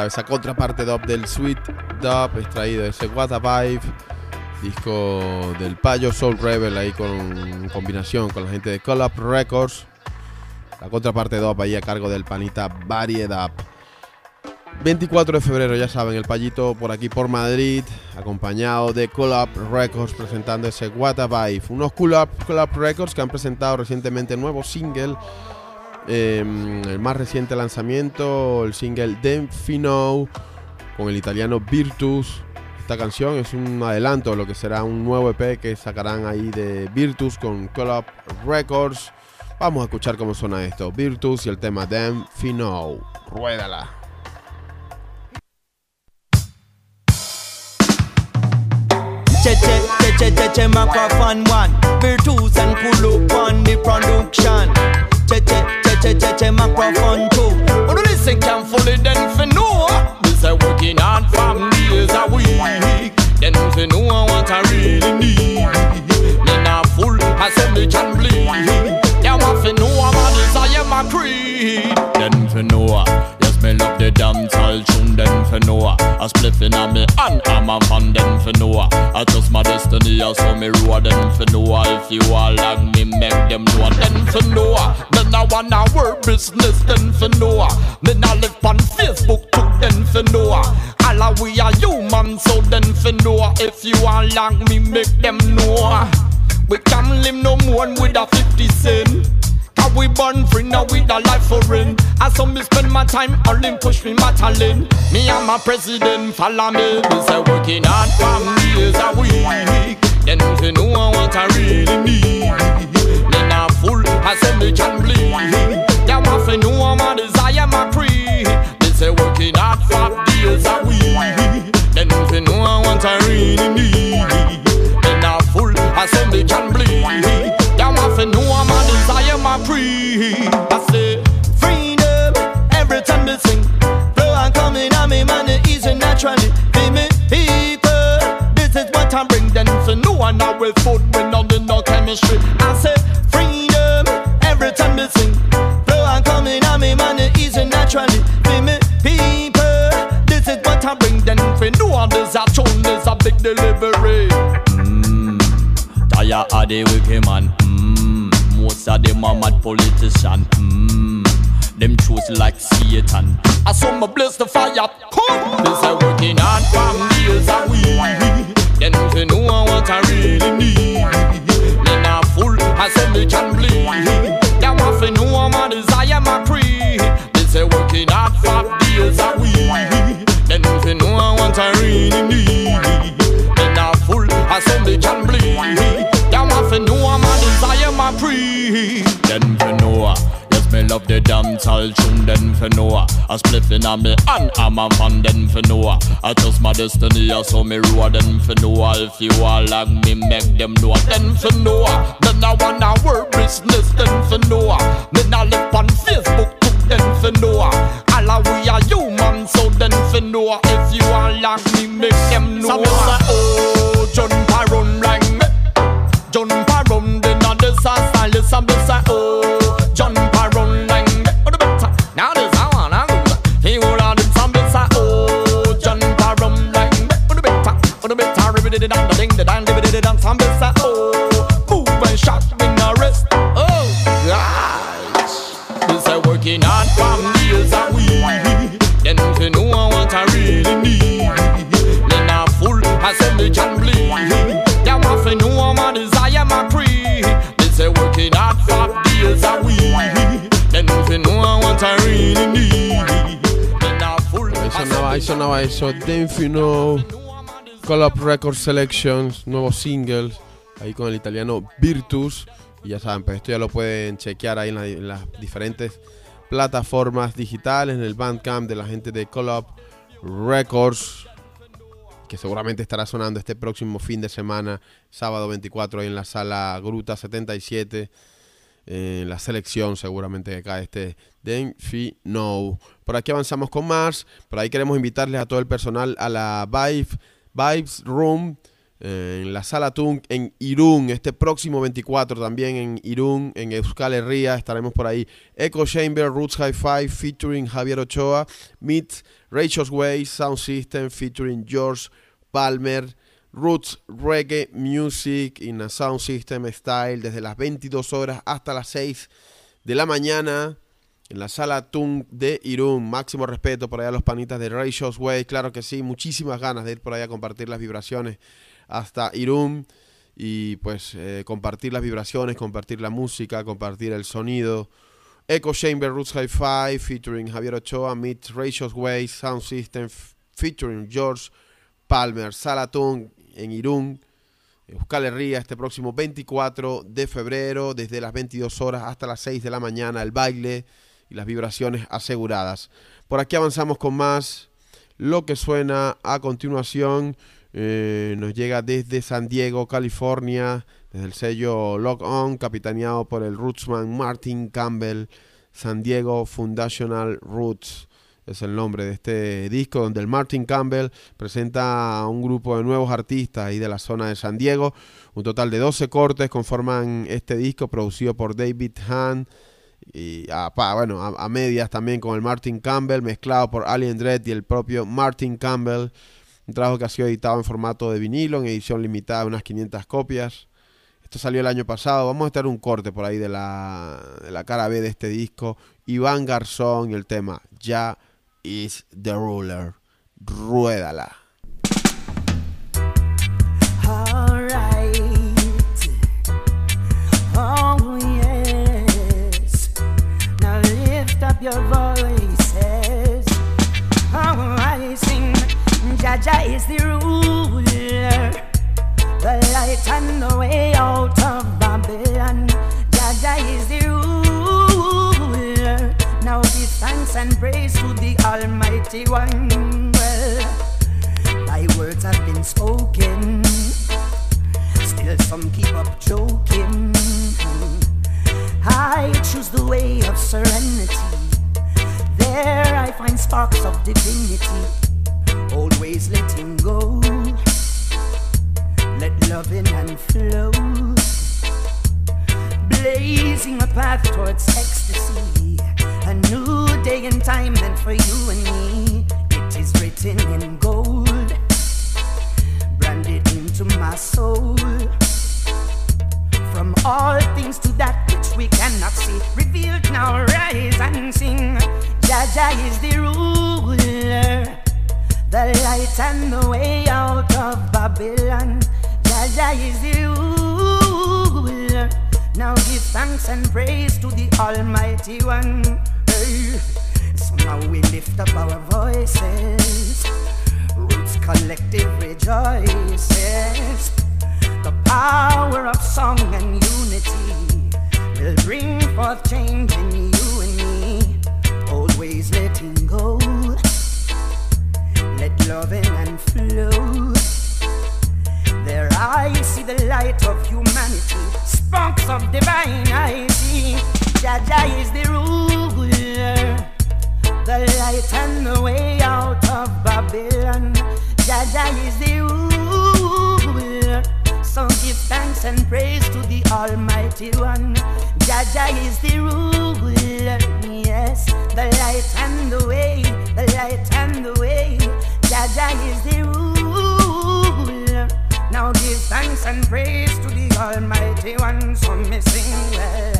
sabe, esa contraparte dub del Sweet Dub extraído de ese What a Vibe, disco del Payo Soul Rebel ahí en combinación con la gente de Call Up Records. La contraparte dub ahí a cargo del panita Variedad. 24 de febrero, ya saben, el Payito por aquí por Madrid, acompañado de Call Up Records presentando ese What a Vibe. Unos Call Up Records que han presentado recientemente nuevo single. El más reciente lanzamiento, el single Dem Fino con el italiano Virtus. Esta canción es un adelanto de lo que será un nuevo EP que sacarán ahí de Virtus con Call Up Records. Vamos a escuchar cómo suena esto, Virtus y el tema Dem Fino. Ruédala. Che microphone one, Virtus and Kulu on the production. Che microphone two. When you listen carefully, then for know this is working hard from days a week. Then for know what I really need. Me not full, I say me can bleed. Yeah, want for know what desire my creed. Then for know. Me love the dancehall tune, then for know a spliffing on me and I'm a fan, then for know I trust my destiny, I saw me road, then for know if you all like me, make them know, then for know me not wanna work business, then for know me not live on Facebook too, then for know all of we are human, so then for know if you all like me, make them know we can't live no more with a 50 cent. We born free now with a life for rent. I saw me spend my time all in push me my talent. Me and my president follow me. Me say working hard for days a week. Then if you know what I really need. Me not full, I say me can bleed. Yeah, want to know my desire, my creed. Me say working hard for days a week. Then if you know what I really need. Me not full, I say me can bleed. Yeah, want to know my desire, my creed. I say freedom every time me sing. Flow and coming on me, man, it easy naturally. Be me people, this is what I bring. Then for no one now with food, when not in no chemistry. I say freedom every time me sing. Flow and coming on me, man, it easy naturally. Be me people, this is what I bring. Then for no one there's a tune, there's a big delivery. Tired of the wicked man. Most of them are mad politician. Them choose like Satan. I saw me bless the fire. This is working hard from days a week. Then if you know what I really need. Me not full, I say me can bleed. Yeah, want to know my desire, my creed. This is working hard for days a week. Then if you know what I really need. Me not full, I say me can bleed. Yeah, want to know my desire, my creed. Then for know, yes, me love the dancehall tune. Then for know, a spliffing on me and I'm a fan. Then for know, I trust my destiny, I saw me road. Then for know, if you all like me, make them know. Then for know, then I wanna work business. Then for know, me not live on Facebook too. Then for know, all of we are human, so then for know, if you all like me, make them know. Some say, oh, jump around like me. Jump around in a disaster, listen, say, oh, jump around like me. Now this I wanna go. He will have them some say, oh, jump around like me. Ribbit it down, the thing that I live it down, some say, oh, move and shot in the rest. Oh, gosh. This is working hard from days a week. Then if you know what I really need. Me not full, I say me can bleed. Yeah, want to know my desire, my creed. This is working hard for days a week. Then if you know what I really need. Me not full, Ahí sonaba eso, Dem Fino, Call Up Record Selections, nuevos singles, ahí con el italiano Virtus. Y ya saben, pues esto ya lo pueden chequear ahí en las diferentes plataformas digitales, en el Bandcamp de la gente de Call Up Records, que seguramente estará sonando este próximo fin de semana, sábado 24, ahí en la sala Gruta 77, en la selección seguramente que cae este Dem Fino. Por aquí avanzamos con más, por ahí queremos invitarles a todo el personal a la Vibes Room, en la Sala Tung en Irún, este próximo 24 también en Irún, en Euskal Herria, estaremos por ahí. Echo Chamber, Roots Hi-Fi featuring Javier Ochoa, meet Rachel's Way Sound System featuring George Palmer, Roots Reggae Music in a Sound System Style desde las 22 horas hasta las 6 de la mañana en la Sala Tung de Irún. Máximo respeto por allá a los panitas de Rachel's Way, claro que sí, muchísimas ganas de ir por allá a compartir las vibraciones hasta Irún y pues compartir las vibraciones, compartir la música, compartir el sonido. Echo Chamber, Roots Hi-Fi featuring Javier Ochoa, meet Rachel's Way Sound System featuring George Palmer. Sala Tung en Irún, Euskal Herria, este próximo 24 de febrero, desde las 22 horas hasta las 6 de la mañana, el baile y las vibraciones aseguradas. Por aquí avanzamos con más. Lo que suena a continuación nos llega desde San Diego, California, desde el sello Lock On, capitaneado por el rootsman Martin Campbell. San Diego Foundational Roots es el nombre de este disco, donde el Martin Campbell presenta a un grupo de nuevos artistas ahí de la zona de San Diego. Un total de 12 cortes conforman este disco, producido por David Hahn y a medias también con el Martin Campbell, mezclado por Alien Dread y el propio Martin Campbell. Un trabajo que ha sido editado en formato de vinilo, en edición limitada de unas 500 copias. Esto salió el año pasado. Vamos a estar un corte por ahí de la cara B de este disco. Iván Garzón y el tema Ya is the Ruler. Ruédala. Alright. Oh yes. Now lift up your voices. Oh, I sing. Jaja is the ruler, the light and the way out of Babylon. Jaja is the ruler. Now give thanks and praise to the Almighty One. Well, thy words have been spoken, still some keep up joking. I choose the way of serenity. There I find sparks of divinity. Old ways letting go, let love in and flow, blazing a path towards ecstasy. A new day and time meant for you and me. It is written in gold, branded into my soul. From all things to that which we cannot see, revealed now, rise and sing. Jaja is the ruler, the light and the way out of Babylon. Jaja is the ruler. Now give thanks and praise to the Almighty One. Hey. So now we lift up our voices. Roots Collective rejoices. The power of song and unity will bring forth change in you and me. Old ways letting go, let love in and flow. There I see the light of humanity, sparks of divine I see. Jaja is the ruler, the light and the way out of Babylon. Jaja is the ruler. So give thanks and praise to the Almighty One. Jaja is the ruler, yes, the light and the way, the light and the way. Jaja is the ruler. Now give thanks and praise to the Almighty One. So me sing well.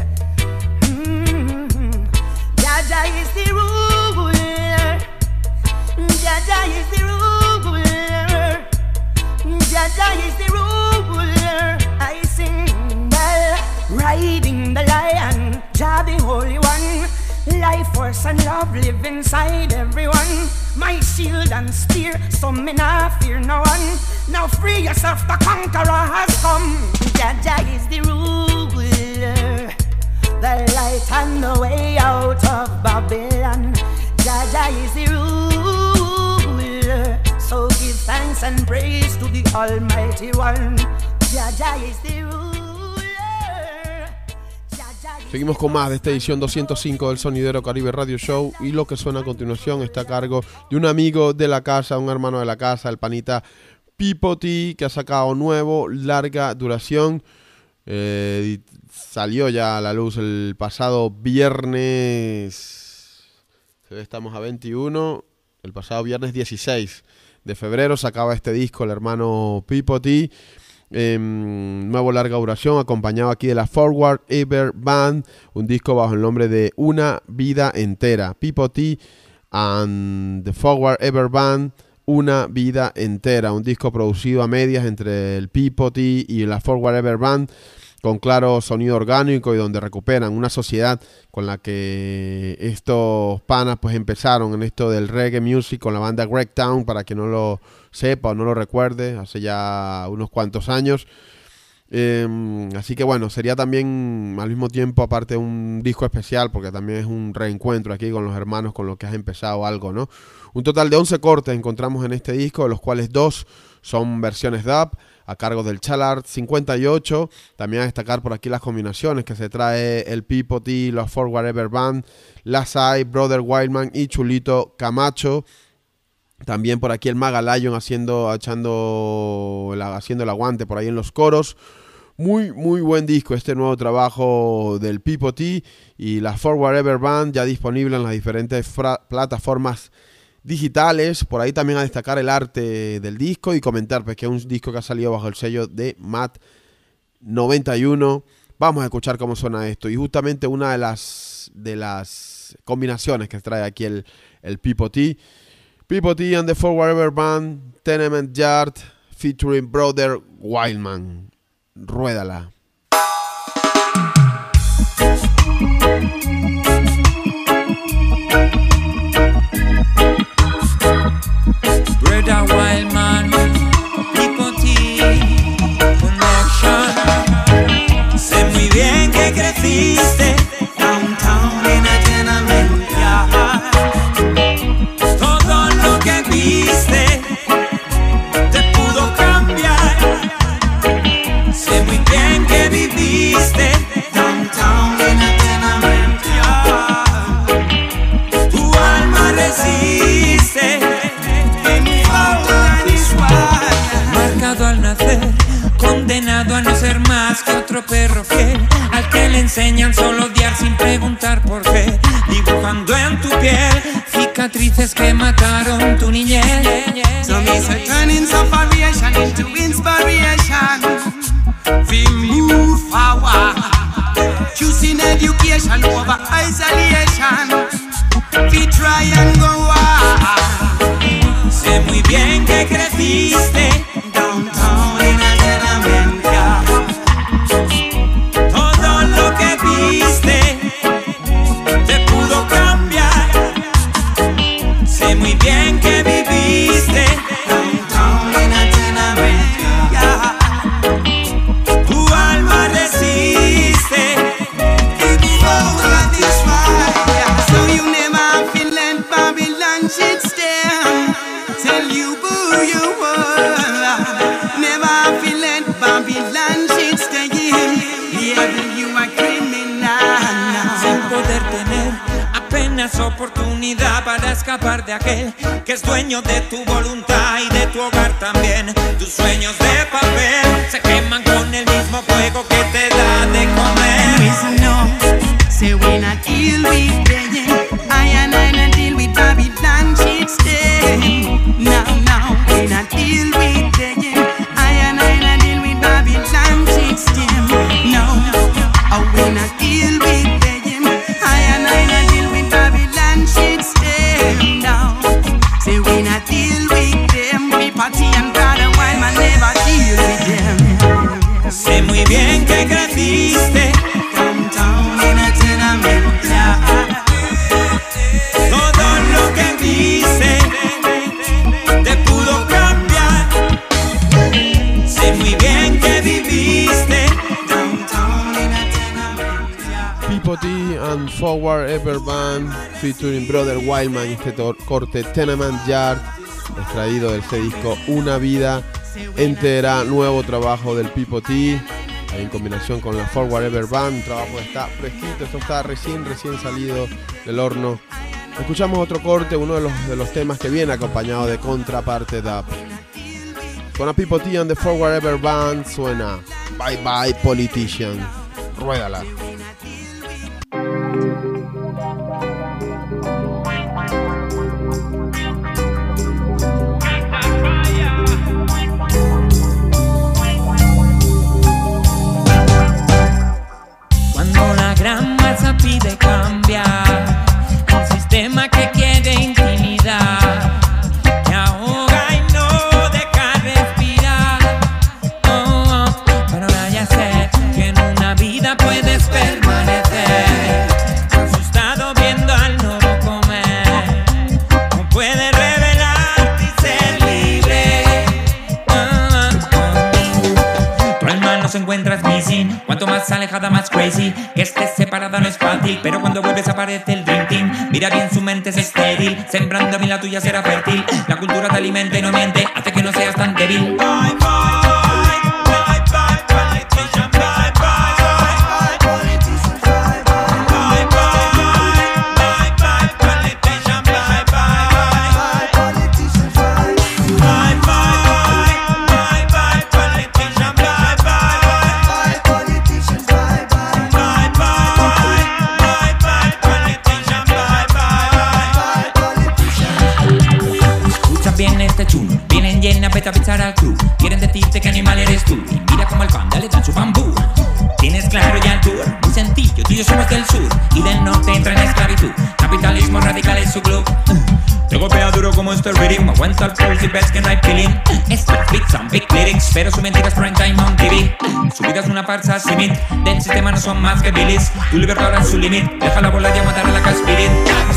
Jaja is the ruler. Jaja is the ruler. Jaja is the ruler. I sing well. Riding the lion, Jah the Holy One. Life, force and love live inside everyone. My shield and spear, so me nah fear no one. Now free yourself, the conqueror has come. Jaja is the ruler, the light and the way out of Babylon. Jaja is the ruler. So give thanks and praise to the Almighty One. Jaja is the ruler. Seguimos con más de esta edición 205 del Sonidero Caribe Radio Show, y lo que suena a continuación está a cargo de un amigo de la casa, un hermano de la casa, el panita Peabody, que ha sacado nuevo, larga duración. Salió ya a la luz el pasado viernes. Estamos a 21. El pasado viernes 16 de febrero sacaba este disco el hermano Peabody. Nuevo larga duración, acompañado aquí de la Forward Ever Band, un disco bajo el nombre de Una Vida Entera. Peabody and the Forward Ever Band, Una Vida Entera, un disco producido a medias entre el Peabody y la Forward Ever Band, con claro sonido orgánico y donde recuperan una sociedad con la que estos panas pues empezaron en esto del reggae music con la banda Greg Town, para que no lo sepa o no lo recuerde, hace ya unos cuantos años. Así que bueno, sería también al mismo tiempo, aparte, un disco especial, porque también es un reencuentro aquí con los hermanos con los que has empezado algo, ¿no? Un total de 11 cortes encontramos en este disco, de los cuales 2 son versiones dub, a cargo del Chalart 58. También a destacar por aquí las combinaciones que se trae el Peabody, los Forward Ever Band, Lasai, Brother Wildman y Chulito Camacho. También por aquí el Maga Lion haciendo el aguante por ahí en los coros. Muy buen disco este nuevo trabajo del Peabody y la Forward Ever Band, ya disponible en las diferentes plataformas digitales. Por ahí también a destacar el arte del disco y comentar pues que es un disco que ha salido bajo el sello de Mat 91. Vamos a escuchar cómo suena esto, y justamente una de las combinaciones que trae aquí el Peabody and the Forward Ever Band, Tenement Yard featuring Brother Wildman. Ruédala. Brother Wildman, Peabody Connection. Sé muy bien que creciste downtown en a tenement yard. Todo lo que viste te pudo cambiar. Sé muy bien que viviste downtown en a tenement yard. Tu alma resiste. Marcado al nacer, condenado a no ser más que otro perro fiel, al que le enseñan solo odiar sin preguntar por qué, dibujando en tu piel cicatrices que mataron tu niñez. So me say turning separation into inspiration, we move forward, choosing education over isolation, we try and go on. Sé muy bien que creciste downtown en a tenement yard. Todo lo que viste te pudo cambiar. Sé muy bien que viviste downtown en a tenement yard. Tu alma resiste. It's over this fire. So you never feel let Babylon shit stand. Tell you who you were. Never feel let Babylon shit stay in. Yeah, you are criminal. Sin poder tener apenas oportunidad para escapar de aquel que es dueño de tu voluntad y de tu hogar también. Tus sueños de papel se queman con el mismo fuego que te da de comer. No, say we not deal with them. I not deal with Babylon shit stay. No, we not deal with them. I not deal with Babylon shit stay. No, we not deal with them. I not deal with Babylon shit stay. No, say we not deal with them. Peabody and Brother Wildman never deal with them. Sé muy bien que creciste downtown in a tenement yard. Todo lo que viste te pudo cambiar. Sé muy bien que viviste downtown in a tenement yard. Peabody and Forward Ever Band featuring Brother Wildman, este corte Tenement Yard, extraído del disco Una Vida Entera, nuevo trabajo del Peabody, ahí en combinación con la Forward Ever Band. Un trabajo que está fresquito, esto está recién salido del horno. Escuchamos otro corte, uno de los temas que viene acompañado de contraparte dub. Con a People T and the Forward Ever Band suena Bye Bye Politician. Ruédala. Cuando la gran masa pide cambiar el sistema que quiere intimidar, que ahoga y no deja respirar. Pero ahora ya sé que en una vida puedes permanecer asustado viendo al lobo comer. No puedes revelarte y ser libre. Tu alma no se encuentra missing. Cuanto más alejada, más crazy. Que estés separada no es fácil, pero cuando vuelves aparece el Dream Team. Mira bien, su mente es estéril, sembrando bien la tuya será fértil. La cultura te alimenta y no miente, hace que no seas tan débil. Bye, bye. Vienen llenas para tapizar al club. Quieren decirte que animal eres tú. Y mira como el panda le dan su bambú. Tienes claro ya el tour, muy sencillo. Tú y yo somos del sur y del norte entra en esclavitud. Capitalismo radical es su club. Te golpea duro como este rhythm. Aguanta el flow si ves que no hay feeling. Esto beats son big lyrics, pero su mentira es prime time on TV. Su vida es una farsa simit. Del sistema no son más que bilis. Tu libertad ahora es su límite. Deja la bola y matar a la caspirit.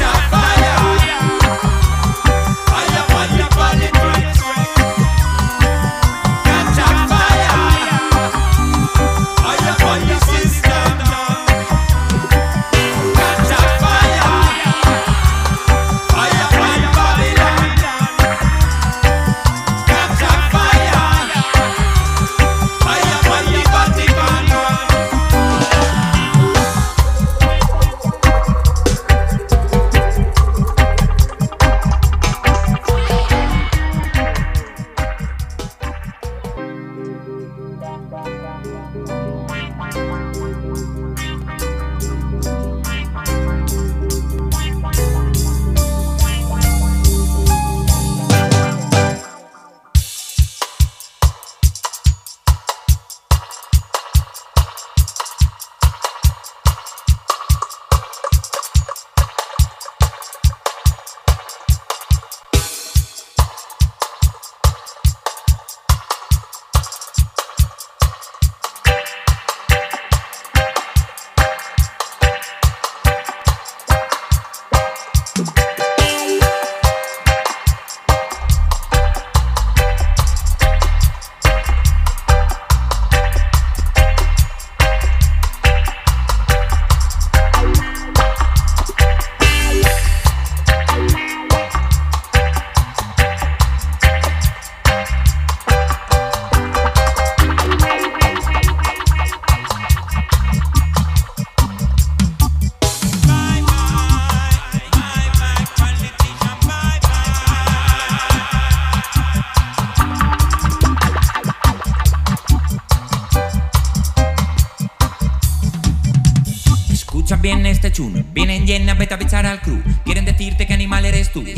Viene este chuno, vienen llenas de tapizar al crew. Quieren decirte que animal eres tú.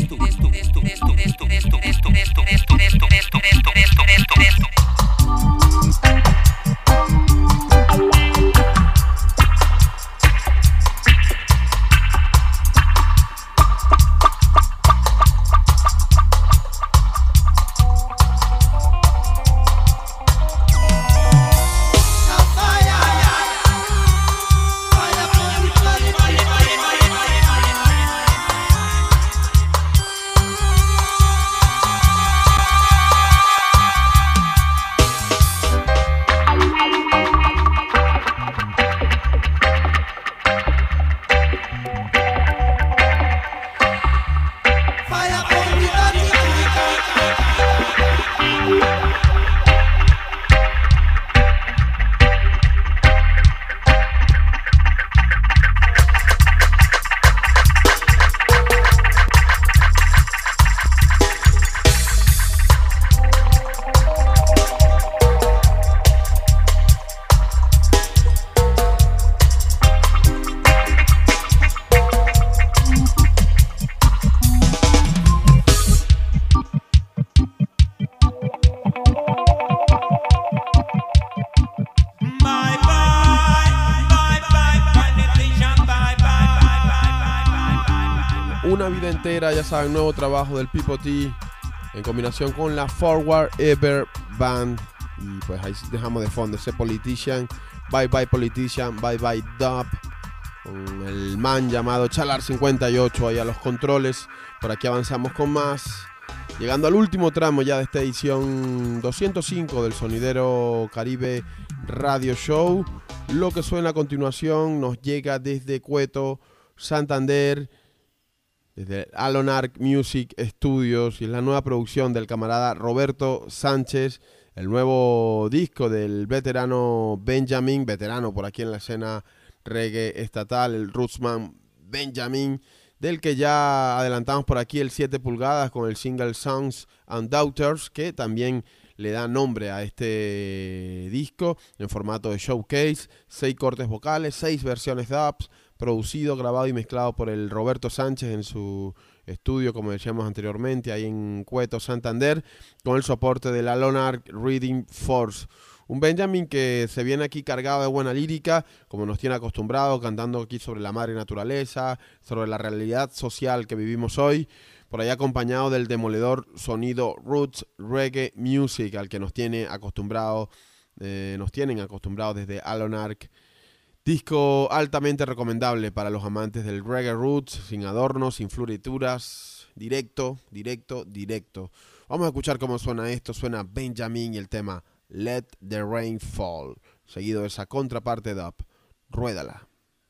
Una vida entera, ya saben, nuevo trabajo del People T en combinación con la Forward Ever Band. Y pues ahí dejamos de fondo ese Politician, Bye Bye Politician, Bye Bye Dub, con el man llamado Chalar 58 ahí a los controles. Por aquí avanzamos con más, llegando al último tramo ya de esta edición 205 del Sonidero Caribe Radio Show. Lo que suena a continuación nos llega desde Cueto, Santander, desde Alonark Music Studios, y es la nueva producción del camarada Roberto Sánchez, el nuevo disco del veterano Benjamin, veterano por aquí en la escena reggae estatal, el Rootsman Benjamin, del que ya adelantamos por aquí el 7 pulgadas con el single Sons and Daughters, que también le da nombre a este disco en formato de showcase, 6 cortes vocales, 6 versiones dubs, producido, grabado y mezclado por el Roberto Sánchez en su estudio, como decíamos anteriormente, ahí en Cueto, Santander, con el soporte del Alonark Reading Force. Un Benjamin que se viene aquí cargado de buena lírica, como nos tiene acostumbrado, cantando aquí sobre la madre naturaleza, sobre la realidad social que vivimos hoy, por ahí acompañado del demoledor sonido Roots Reggae Music, al que nos tienen acostumbrados desde Alonark. Disco altamente recomendable para los amantes del reggae roots, sin adornos, sin florituras, directo. Vamos a escuchar cómo suena esto. Suena Benjamin y el tema Let the Rain Fall, seguido de esa contraparte dub. Ruédala.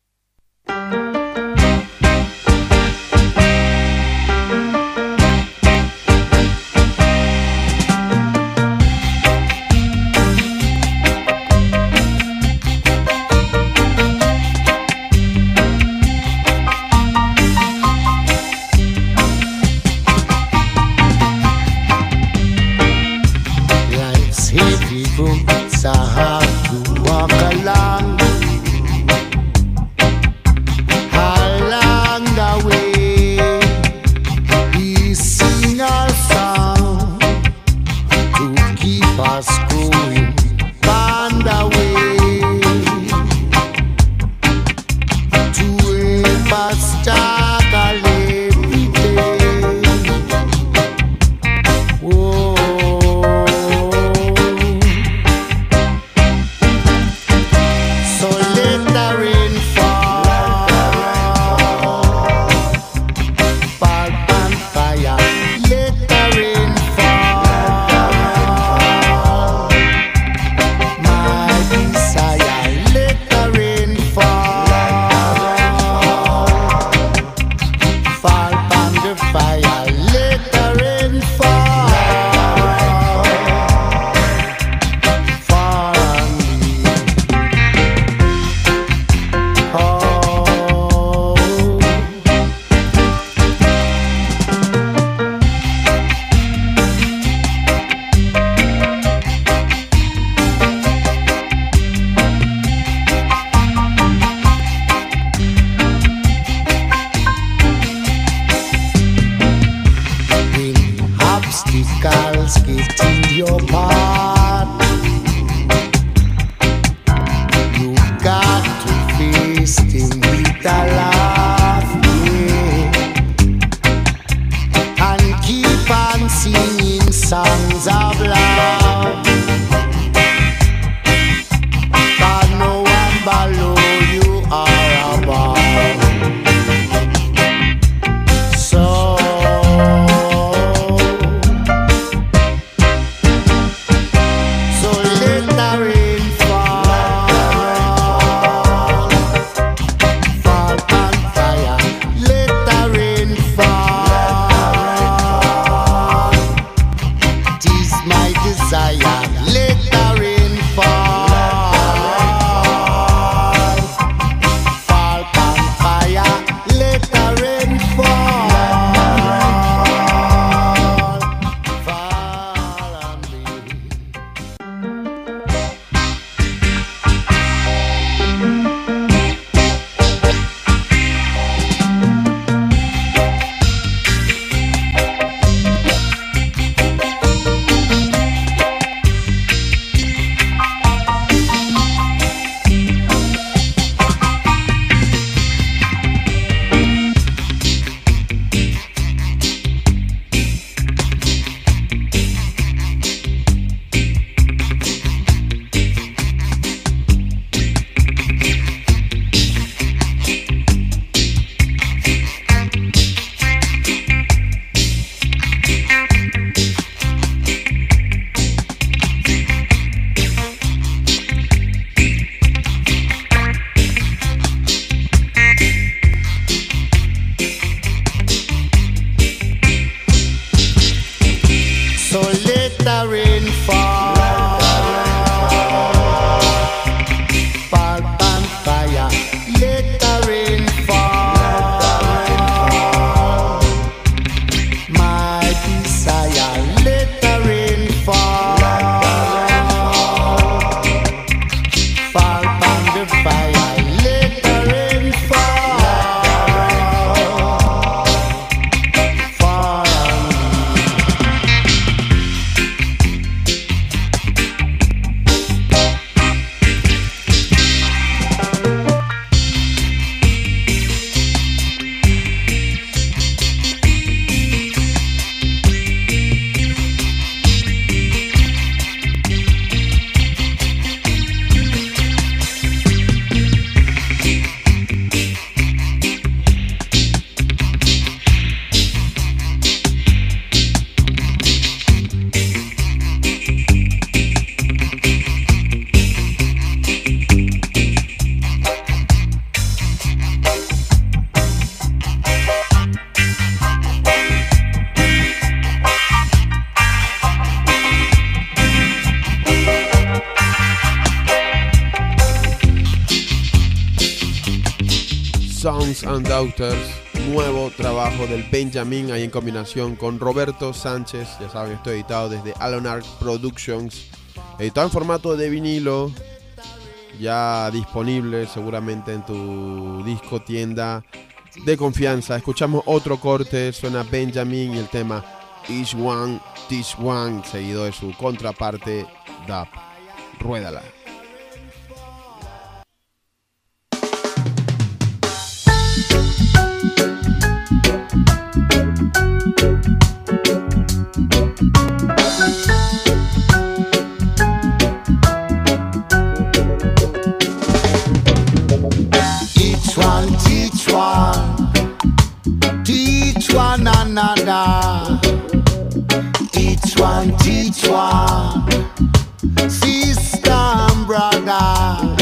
It's a hard to walk along the way. We sing our song to keep us going on the way, to help us juggle every day. Whoa. Fire, let the rain fall. Sons and Daughters, nuevo trabajo del Benjamin, ahí en combinación con Roberto Sánchez. Ya saben, esto editado desde Alonark Productions, editado en formato de vinilo, ya disponible seguramente en tu disco tienda de confianza. Escuchamos otro corte, suena Benjamin y el tema Each One, Teach One, seguido de su contraparte Dub. Ruédala. Teach one another. Each one teach one, sister and brother.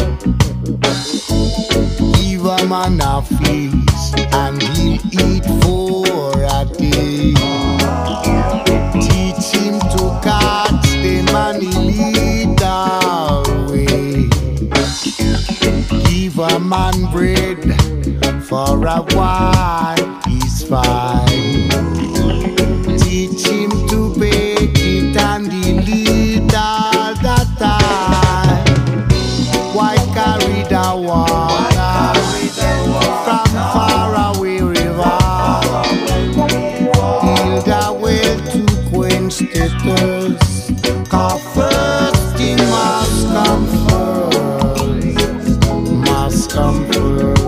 Give a man a feast and he'll eat for a day. Teach him to catch the money lead away. Give a man bread for a while, he's fine. Teach him to bake it and he'll eat all the time. Why carry the water from far away river? Build a well to quench the thirst. 'Cause first he must come first. Must come first.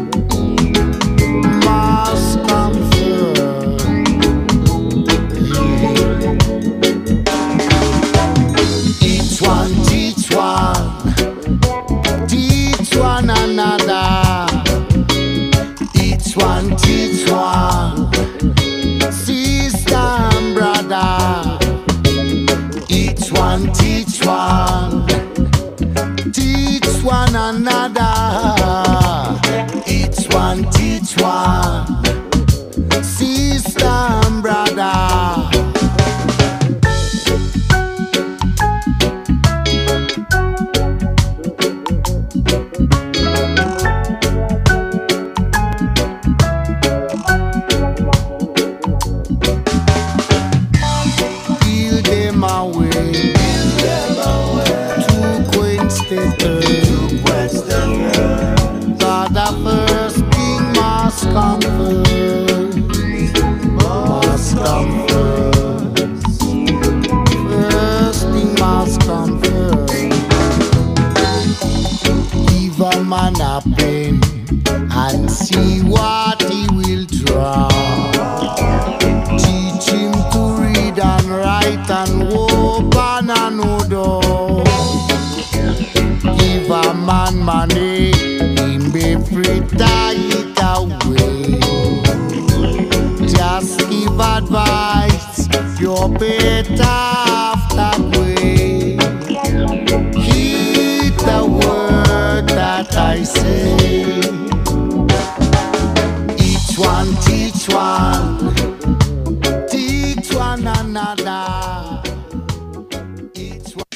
Teach one, sister and brother. Each one teach one, teach one another. Each one teach one, sister and brother. Come first, must come first. First thing must come first. Give a man a pen and see what he will draw. Teach him to read and write and open a new door. Give a man money, him be free it away. Just give advice, you're better off that way. Heed the word that I say. Each one teach one, teach one another. Each one.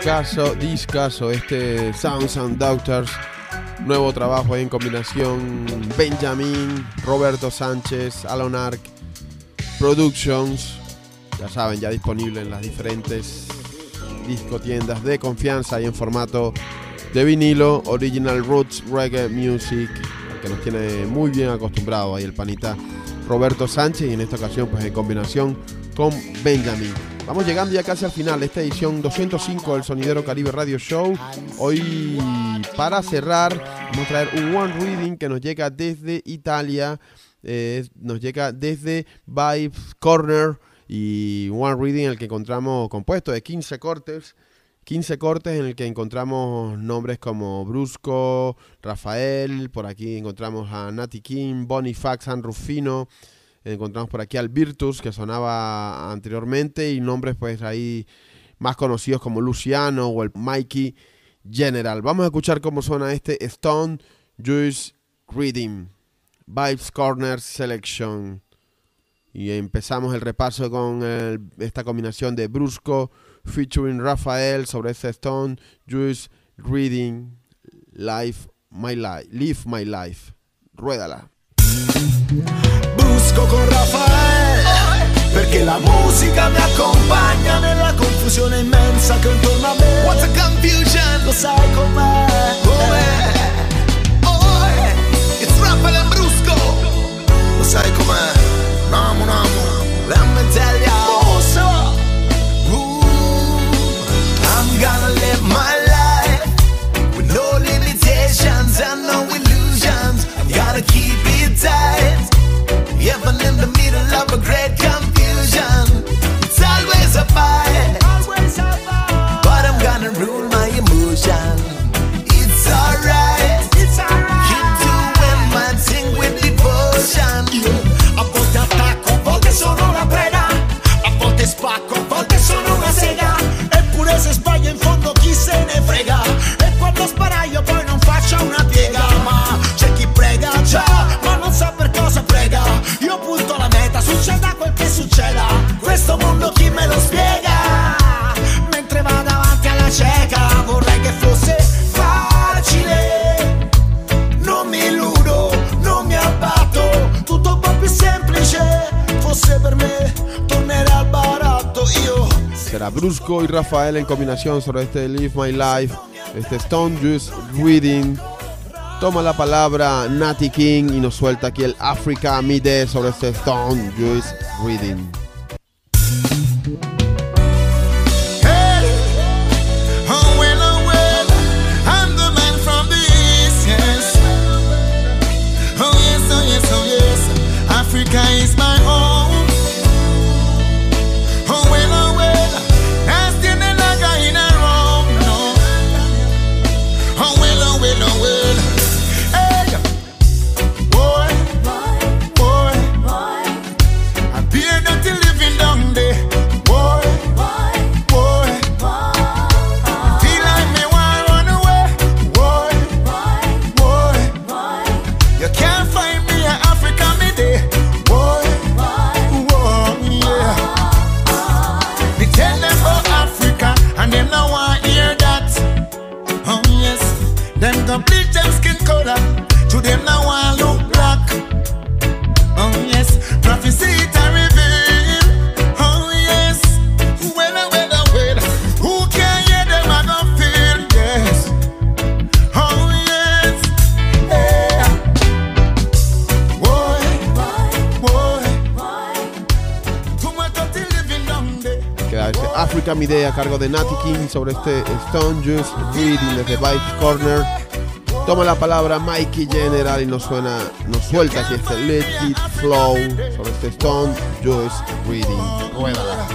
discazo, este Sounds and Daughters, nuevo trabajo ahí en combinación Benjamin, Roberto Sánchez, Alon Arc Productions, ya saben, ya disponible en las diferentes discotiendas de confianza y en formato de vinilo. Original Roots Reggae Music, que nos tiene muy bien acostumbrado ahí el panita Roberto Sánchez, y en esta ocasión pues en combinación con Benjamin. Vamos llegando ya casi al final de esta edición 205 del Sonidero Caribe Radio Show. Hoy, para cerrar, vamos a traer un One Reading que nos llega desde Italia, nos llega desde Vibes Corner, y One Reading el que encontramos compuesto de 15 cortes en el que encontramos nombres como Brusco, Rafael, por aquí encontramos a Natty King, Bonifax, San Rufino, encontramos por aquí al Virtus que sonaba anteriormente, y nombres pues ahí más conocidos como Luciano o el Mikey General. Vamos a escuchar cómo suena este Stone Juice Reading, Vibes Corner Selection, y empezamos el repaso con esta combinación de Brusco featuring Rafael sobre ese Stone Juice Reading, Live My Life. Ruédala. Brusco con Rafael, perché la musica mi accompagna nella confusione immensa che intorno a me. What's a confusion? Lo sai com'è? It's Rafael and Brusco. Lo sai com'è? Namo, let me tell ya. I'm gonna live my life with no limitations and no illusions. I'm gonna keep it tight, even in the middle of a great confusion. It's always a fight, but I'm gonna rule my emotion. It's alright, keep doing my thing with devotion. A volte attacco, a volte sono una preda, a volte spacco, a volte sono una sega. Eppure se sbaglio in fondo chi se ne frega, e quando sparaglio poi non faccio una piega. Ma c'è chi prega già, ma non sa per cosa prega. Io punto la meta, succeda quel che succeda. Questo mondo chi me lo spiega? Mentre vado avanti alla cieca, vorrei che fosse facile. Non mi illudo, non mi abbatto, tutto un po' più semplice. Fosse per me, tornerei al baratto io. Será Brusco y Rafael en combinación sobre este Live My Life, este Stone Juice Reading. Toma la palabra Natty King y nos suelta aquí el Africa Mide sobre este Stone Juice Reading. Africa is my home. Oh well, as tiene la gallina rom, no. Oh well, hey, boy, I bear dirty living down there, boy, feel like me want run away, boy, you can't find me in Africa, me there. Them go bleach them skin color, to them now I look black. Oh yes, prophecy it a reveal. Oh yes, well, who can hear them I go feel, yes. Oh yes, yeah. Boy, too much dirty living down there. Queda este Africa Mide a cargo de Natty King sobre este Stone Juice Reading desde Vibes Corner. Toma la palabra Mikey General y nos suelta aquí este Let It Flow sobre este Stone Juice Reading. Ruédala.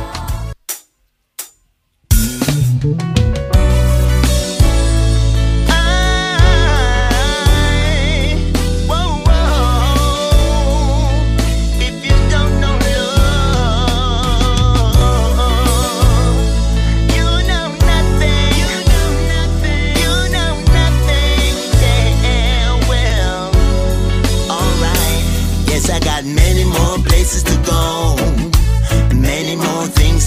I got many more places to go, many more things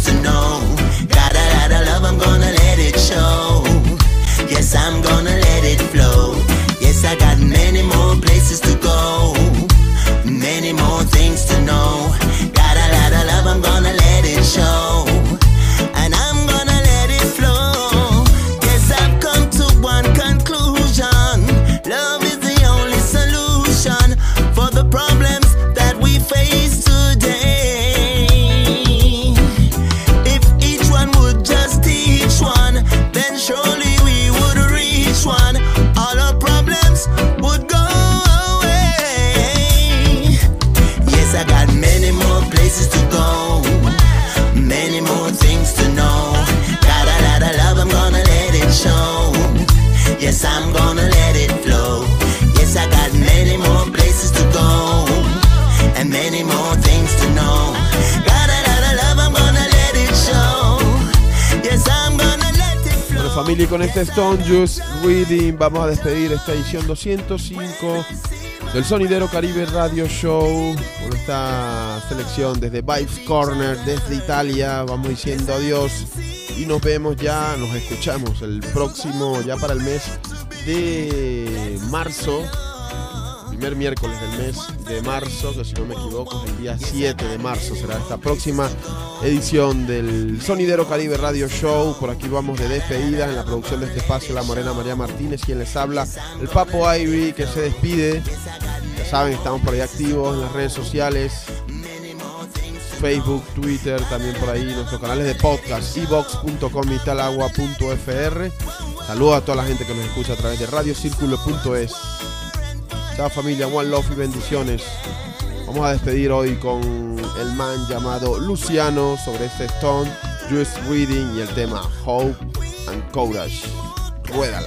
Yes, I'm gonna let it flow. Yes, I got many more places to go and many more things to know. Got a lot of love, I'm gonna let it show. Yes, I'm gonna let it flow. Bueno, familia, y con este Stone Just Reading vamos a despedir esta edición 205 del Sonidero Caribe Radio Show, con esta selección desde Vibes Corner, desde Italia. Vamos diciendo adiós y nos vemos ya, nos escuchamos el próximo, ya para el mes de marzo, primer miércoles del mes de marzo, que si no me equivoco es el día 7 de marzo, será esta próxima edición del Sonidero Caribe Radio Show. Por aquí vamos de despedida en la producción de este espacio, la Morena María Martínez, quien les habla, el Papo Ivy, que se despide. Ya saben, estamos por ahí activos en las redes sociales, Facebook, Twitter, también por ahí nuestros canales de podcast, evox.com y talagua.fr. Saludos a toda la gente que nos escucha a través de radiocirculo.es. Chao familia, one love y bendiciones. Vamos a despedir hoy con el man llamado Luciano sobre este Stone Just Reading y el tema Hope and Courage. Ruédala.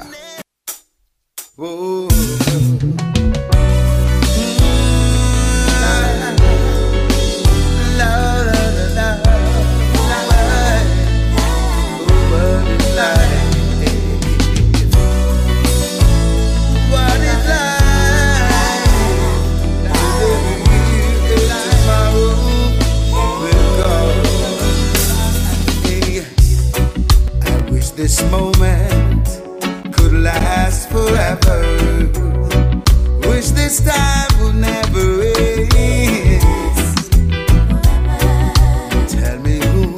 This moment could last forever. Wish this time would never end. Tell me who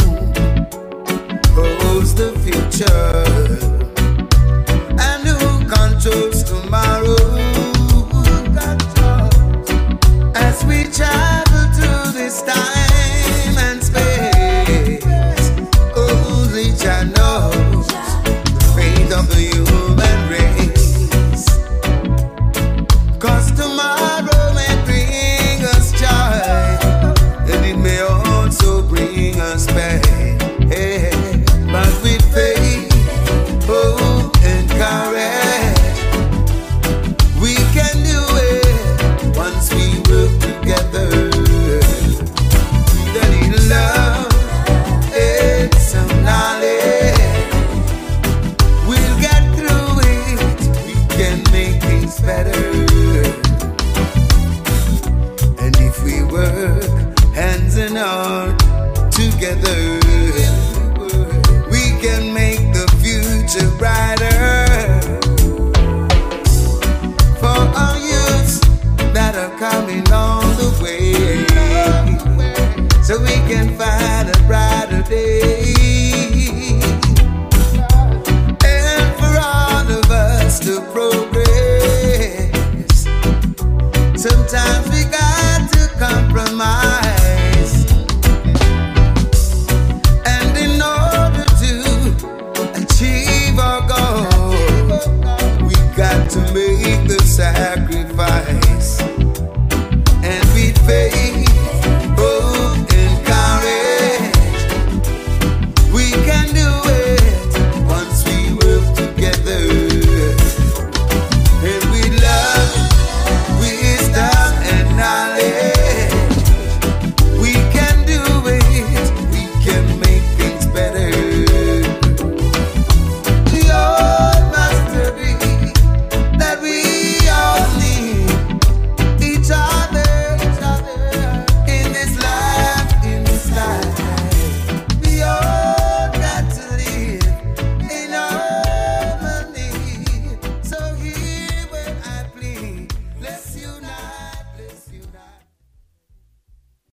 holds the future and who controls tomorrow. As we travel through this time and space, only Jah knows of the human race. 'Cause tomorrow may bring us joy, and it may also bring us pain. But with faith, hope and courage, we can do it once we work together. The little love and some knowledge, better. And if we work hands and heart together, we can make the future brighter for our youths that are coming on the way, so we can find a brighter day. And for all of us to progress, sometimes we got to compromise, and in order to achieve our goal, we got to make the sacrifice.